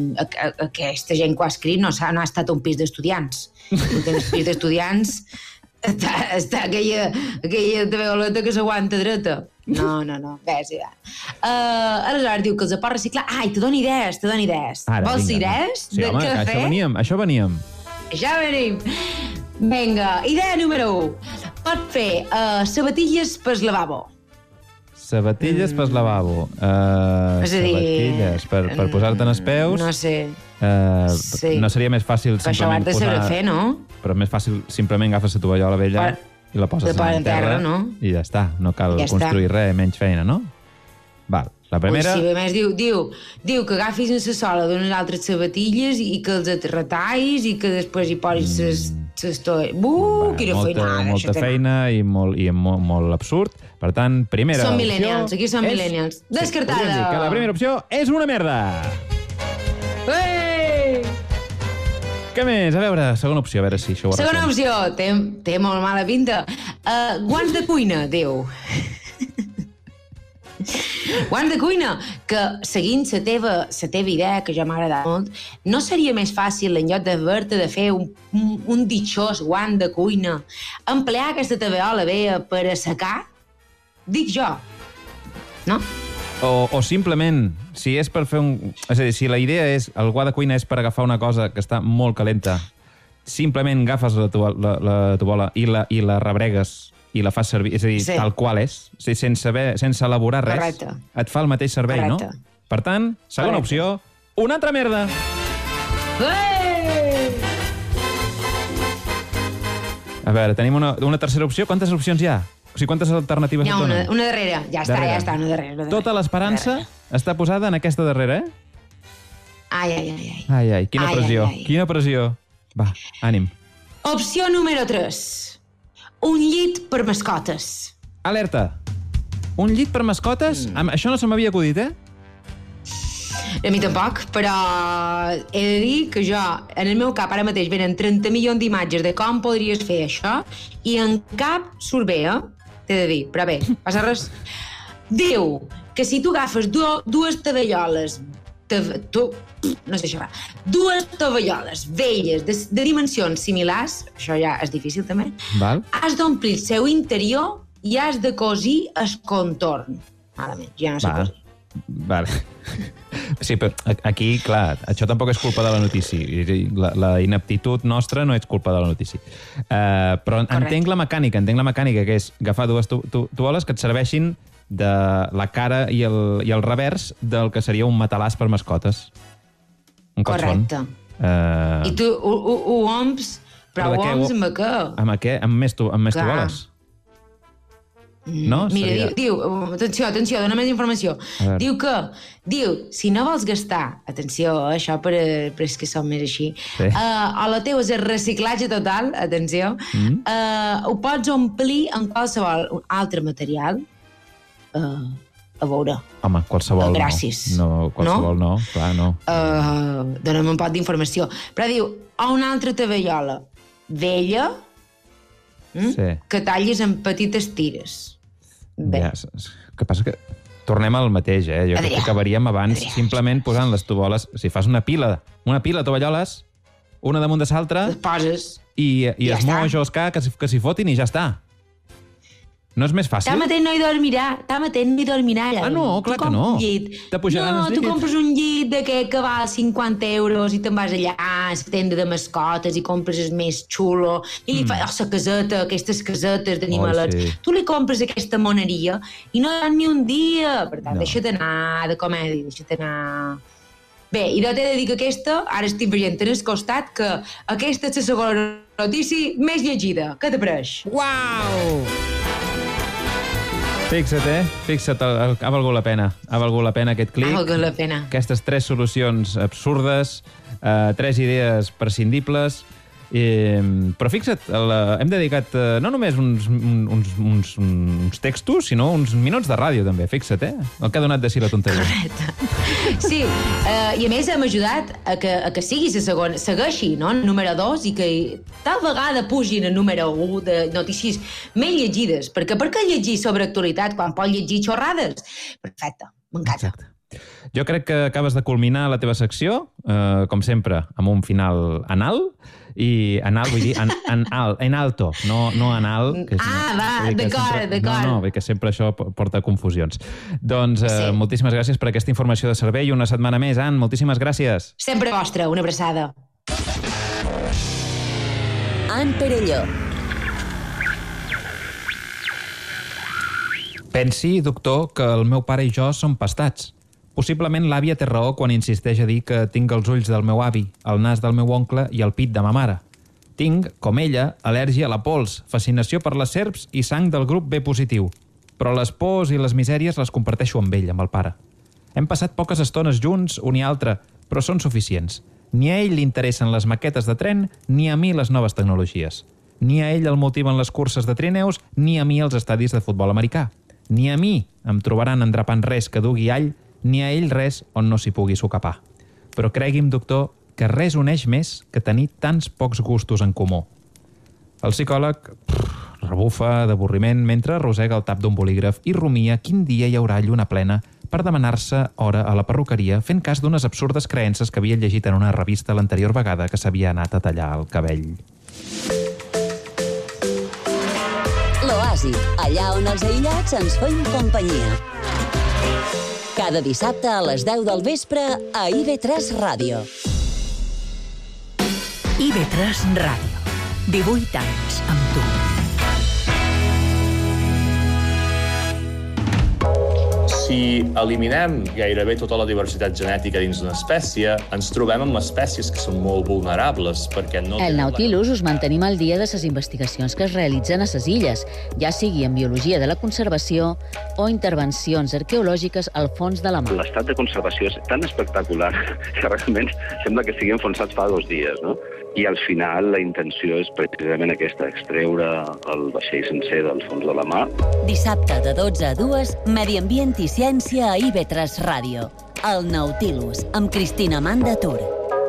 Aquesta gent que ho ha escrit no ha, no ha estat un pis d'estudiants. Un pis d'estudiants Està, està aquella, aquella tabeoleta que s'aguanta dreta. No, no, no, bé, sí, va. Uh, aleshores diu que els pot reciclar. Ai, te dono idees, te dono idees. Ara, Vols vinga, idees? Sí, de home, què això fer? veníem, això veníem. Ja venim. Vinga, idea número u. Pot fer uh, sabatilles pel lavabo. Sabatilles mm. pel lavabo. Uh, És a dir, sabatilles per, per posar-te en els peus. No sé. Uh, Sí. No seria més fàcil Que això ho simplement has de posar... saber fer, no? Però més fàcil simplement agafes la tovallola vella Per- i la poses de part en en terra, terra, no? I ja està. No cal Ja està. construir res, menys feina, no? Val. La primera... Ui, sí, a més, diu, diu, diu que agafis en la sola d'unes altres sabatilles i que els retallis i que després hi posis les... les to... Uh, quina molta, feinada. molta això té. feina i molt, i molt, molt absurd. Per tant, primera Són opció... millennials, aquí són és- millennials. Sí, Descartada. podríem dir que la primera opció és una merda. Ei! Què més? A veure, segona opció, a veure si això ho Segona arreglem. opció, té, té molt mala pinta. Uh, guants de cuina, diu. Guants de cuina, que seguint la teva, la teva idea, que ja m'ha agradat molt, no seria més fàcil, en lloc d'haver-te de fer un, un, un ditxós guant de cuina, emplear aquesta taveola vella per assecar? Dic jo. No? O, o simplement, si és per fer un... És a dir, si la idea és, el guant de cuina és per agafar una cosa que està molt calenta, simplement agafes la, tua, la, la tovallola i la, i la rebregues i la fas servir, és a dir, Sí. tal qual és, o sigui, sense, haver, sense elaborar res, Correcte. et fa el mateix servei, Correcte. no? Per tant, segona Correcte. opció, una altra merda. Ei! A veure, tenim una, una tercera opció. Quantes opcions hi ha? O sigui, quantes alternatives Hi ha et una, donen? una darrere. Ja està, Darrere. ja està, una darrere. Una darrere. Tota l'esperança està posada en aquesta darrera, eh? Ai, ai, ai, ai. Ai, ai, quina Ai, pressió, ai, ai. quina pressió. Va, ànim. Opció número tres. Un llit per mascotes. Alerta. Un llit per mascotes? Mm. Això no se m'havia acudit, eh? A mi tampoc, però he de dir que jo, en el meu cap ara mateix venen trenta milions d'imatges de com podries fer això i en cap surt bé, eh? T'he de dir, però bé, passa res. Diu que si tu agafes du dues tavelloles, te tu, no sé xerrar, dues tovalloles velles de, de dimensions similars, això ja és difícil també, Val. has d'omplir el seu interior i has de cosir el contorn. Malament, ja no sé Va. cosir. Vale. Sí, però aquí, clar, això tampoc és culpa de la notícia. La, la ineptitud nostra no és culpa de la notícia. Uh, però Correcte. entenc la mecànica, entenc la mecànica, que és agafar dues tu, tu, tovalles que et serveixin de la cara i el, i el revers del que seria un matalàs per mascotes. Un calçón. Correcte. Uh, I tu ho, ho, ho ompls, però Però de ho què ompls ho- amb què? amb, què? amb més, tu, amb més Clar. tovalles. No? Mira, Seria- diu, diu, atenció, atenció, dona més informació. A veure. Diu que, diu, si no vols gastar, atenció, eh, això per, per és que som més així, Sí. uh, o la teva és el reciclatge total, atenció, Mm. uh, ho pots omplir amb qualsevol altre material, uh, a veure, Home, qualsevol Gràcies. no. No, qualsevol no, no clar, no. uh, dona'm un pot d'informació. Però diu, o una altra tavellola vella, mm? Sí. que tallis en petites tires. Bé. Ja, s- s- que passa que tornem al mateix, eh? Jo crec Adrià. que acabaríem abans simplement posant les tovalloles, si fas una pila, una pila de tovalloles, una damunt de l'altra, Les poses. i, i Ja es està. moix o es ca, que, s'hi- que s'hi fotin i ja està. No és més fàcil? Tan matent no hi dormirà, tan matent no hi dormirà allà. Ah, no, clar Tu que compres no. un llit. T'apujaran No, els tu llits. compres un llit d'aquest que val cinquanta euros i te'n vas allà a la tenda de mascotes i compres el més xulo i li Mm. fas oh, la caseta, aquestes casetes d'animalets. Oi, sí. Tu li compres aquesta moneria i no dan ni un dia. Per tant, No. deixa't anar de comèdia, deixa't anar... Bé, i jo t'he de dir que aquesta, ara estic veient en el costat, que aquesta és la segona notícia més llegida. Què t'apareix? Uau! Fixa't, eh? Fixa't, el- el- ha valgut la pena. Ha valgut la pena aquest clic. Ha valgut la pena. Aquestes tres solucions absurdes, eh, tres idees prescindibles, eh, però fixa't, el, hem dedicat eh, no només uns, uns, uns, uns textos, sinó uns minuts de ràdio, també. Fixa't, eh? El que ha donat de si la tonteria. Sí, eh, i a més hem ajudat a que, a que sigui la segona, segueixi, no?, el número dos, i que tal vegada pugin el número un de notícies més llegides, perquè per què llegir sobre actualitat quan pots llegir xorrades? Perfecte, m'encanta. Jo crec que acabes de culminar la teva secció, eh, com sempre, amb un final anal, i en alt, vull dir, en, en alt, en alto, no, no en alt. Que, Ah, va, d'acord, d'acord. No, no, que sempre això porta confusions. Doncs eh, sí. moltíssimes gràcies per aquesta informació de servei. Una setmana més, Ann, moltíssimes gràcies. Sempre vostra, una abraçada. Ann Perelló. Pensi, doctor, que el meu pare i jo som pastats. Possiblement l'àvia té raó quan insisteix a dir que tinc els ulls del meu avi, el nas del meu oncle i el pit de ma mare. Tinc, com ella, al·lèrgia a la pols, fascinació per les serps i sang del grup B positiu. Però les pors i les misèries les comparteixo amb ell, amb el pare. Hem passat poques estones junts, un i altre, però són suficients. Ni a ell li interessen les maquetes de tren, ni a mi les noves tecnologies. Ni a ell el motiven les curses de trineus, ni a mi els estadis de futbol americà. Ni a mi em trobaran endrapant res que dugui all, ni a ell res on no s'hi pugui socapar. Però cregui'm, doctor, que res uneix més que tenir tants pocs gustos en comú. El psicòleg pff, rebufa d'avorriment mentre arrossega el tap d'un bolígraf i rumia quin dia hi haurà lluna plena per demanar-se hora a la perruqueria fent cas d'unes absurdes creences que havia llegit en una revista l'anterior vegada que s'havia anat a tallar el cabell. L'Oasi, allà on els aïllats ens feim companyia. Cada dissabte a les deu del vespre a I V tres Ràdio. I V tres Ràdio. divuit anys amb tu. Si eliminem gairebé tota la diversitat genètica dins d'una espècie, ens trobem amb espècies que són molt vulnerables, perquè no... El Nautilus us mantenim al dia de les investigacions que es realitzen a les illes, ja sigui en biologia de la conservació o intervencions arqueològiques al fons de la mar. L'estat de conservació és tan espectacular que realment sembla que estiguin enfonsats fa dos dies, no? I al final la intenció és precisament aquesta, extreure el vaixell sencer del fons de la mar. Dissabte de dotze a dues, Medi Ambient i Ciència a I V tres Ràdio. El Nautilus, amb Cristina Manda Tur.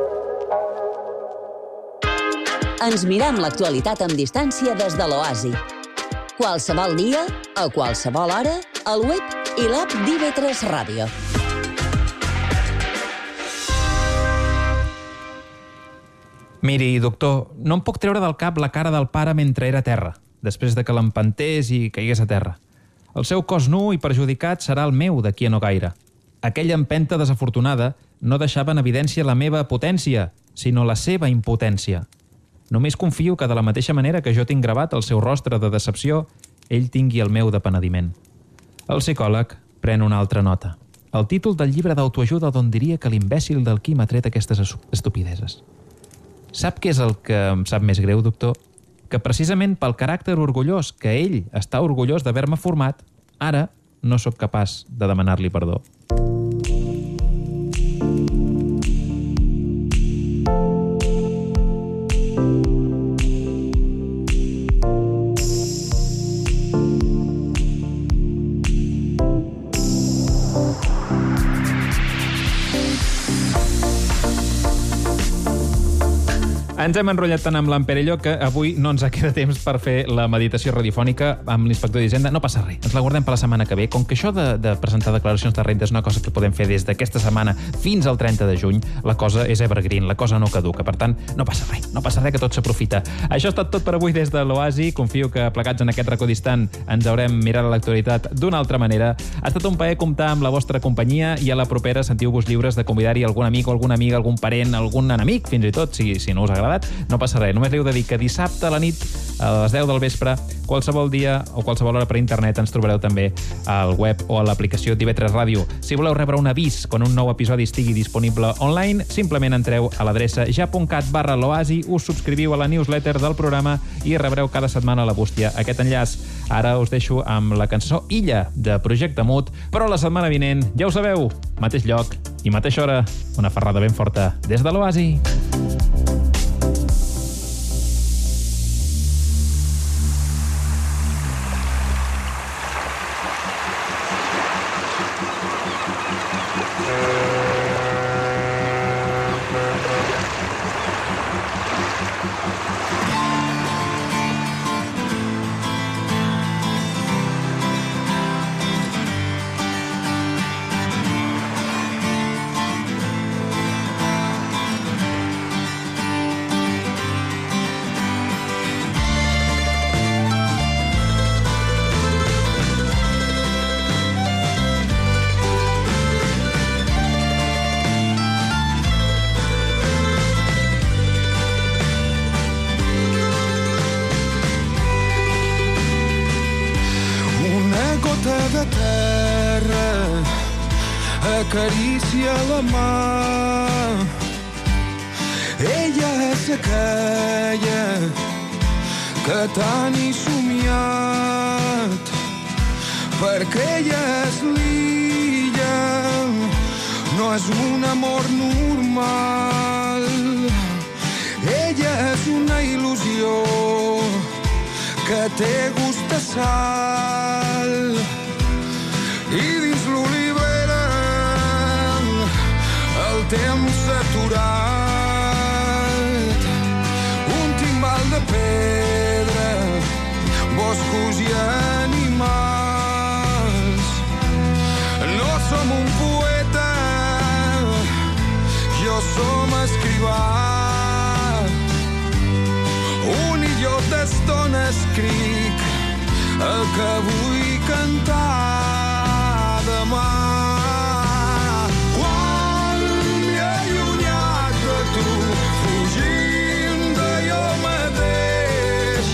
Ens mirem l'actualitat amb distància des de l'Oasi. Qualsevol dia, a qualsevol hora, al web i l'app d'I V tres Ràdio. Miri, doctor, no em puc treure del cap la cara del pare mentre era a terra, després de que l'empentés i caigués a terra. El seu cos nu i perjudicat serà el meu d'aquí a no gaire. Aquella empenta desafortunada no deixava en evidència la meva potència, sinó la seva impotència. Només confio que de la mateixa manera que jo tinc gravat el seu rostre de decepció, ell tingui el meu de penediment. El psicòleg pren una altra nota. El títol del llibre d'autoajuda d'on diria que l'imbècil del Quim ha tret aquestes estupideses. Sap què és el que em sap més greu, doctor? Que precisament pel caràcter orgullós que ell està orgullós d'haver-me format, ara no sóc capaç de demanar-li perdó. Ens hem enrotllat tant amb l'Ann Perelló que avui no ens queda temps per fer la meditació radiofònica amb l'inspector d'Hisenda. No passa res, ens la guardem per la setmana que ve. Com que això de, de presentar declaracions de renda és una cosa que podem fer des d'aquesta setmana fins al trenta de juny, la cosa és evergreen, la cosa no caduca. Per tant, no passa res, no passa res, que tot s'aprofita. Això ha estat tot per avui des de l'Oasi. Confio que plegats en aquest racó distant ens haurem mirat l'actualitat d'una altra manera. Ha estat un plaer comptar amb la vostra companyia i a la propera sentiu-vos lliures de convidar-hi algun amic o alguna amiga, algun parent, algun enemic, fins i tot, si, si no us ha agradat. No passa res, només li heu de dir que dissabte a la nit, a les deu del vespre, qualsevol dia o qualsevol hora per internet ens trobareu també al web o a l'aplicació d'I V tres Ràdio. Si voleu rebre un avís quan un nou episodi estigui disponible online, simplement entreu a l'adreça ja.cat barra l'Oasi, us subscriviu a la newsletter del programa i rebreu cada setmana a la bústia aquest enllaç. Ara us deixo amb la cançó Illa, de Projecte Mut, però la setmana vinent, ja ho sabeu, mateix lloc i mateixa hora, una ferrada ben forta des de l'Oasi. t'acaricia la mà. Ella és aquella que tant he somiat, perquè ella és l'illa, no és un amor normal. Ella és una il·lusió que té gust de sal, i dins l'olivera el temps s'ha aturat. Un timbal de pedra, boscos i animals. No som un poeta, jo som escrivà. Un illot d'estona escric el que vull cantar demà. Quan m'he allunyat de tu, fugint de jo mateix,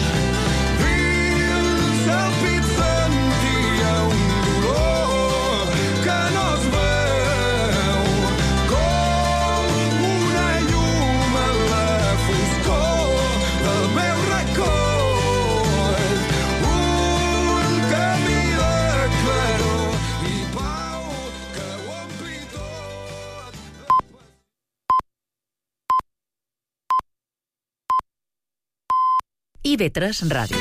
dins el pit sentia un dolor que no es veu, com una llum en la foscor del meu racó. Un camí de claror i pau que ho ompli tot. I ve tres Ràdio.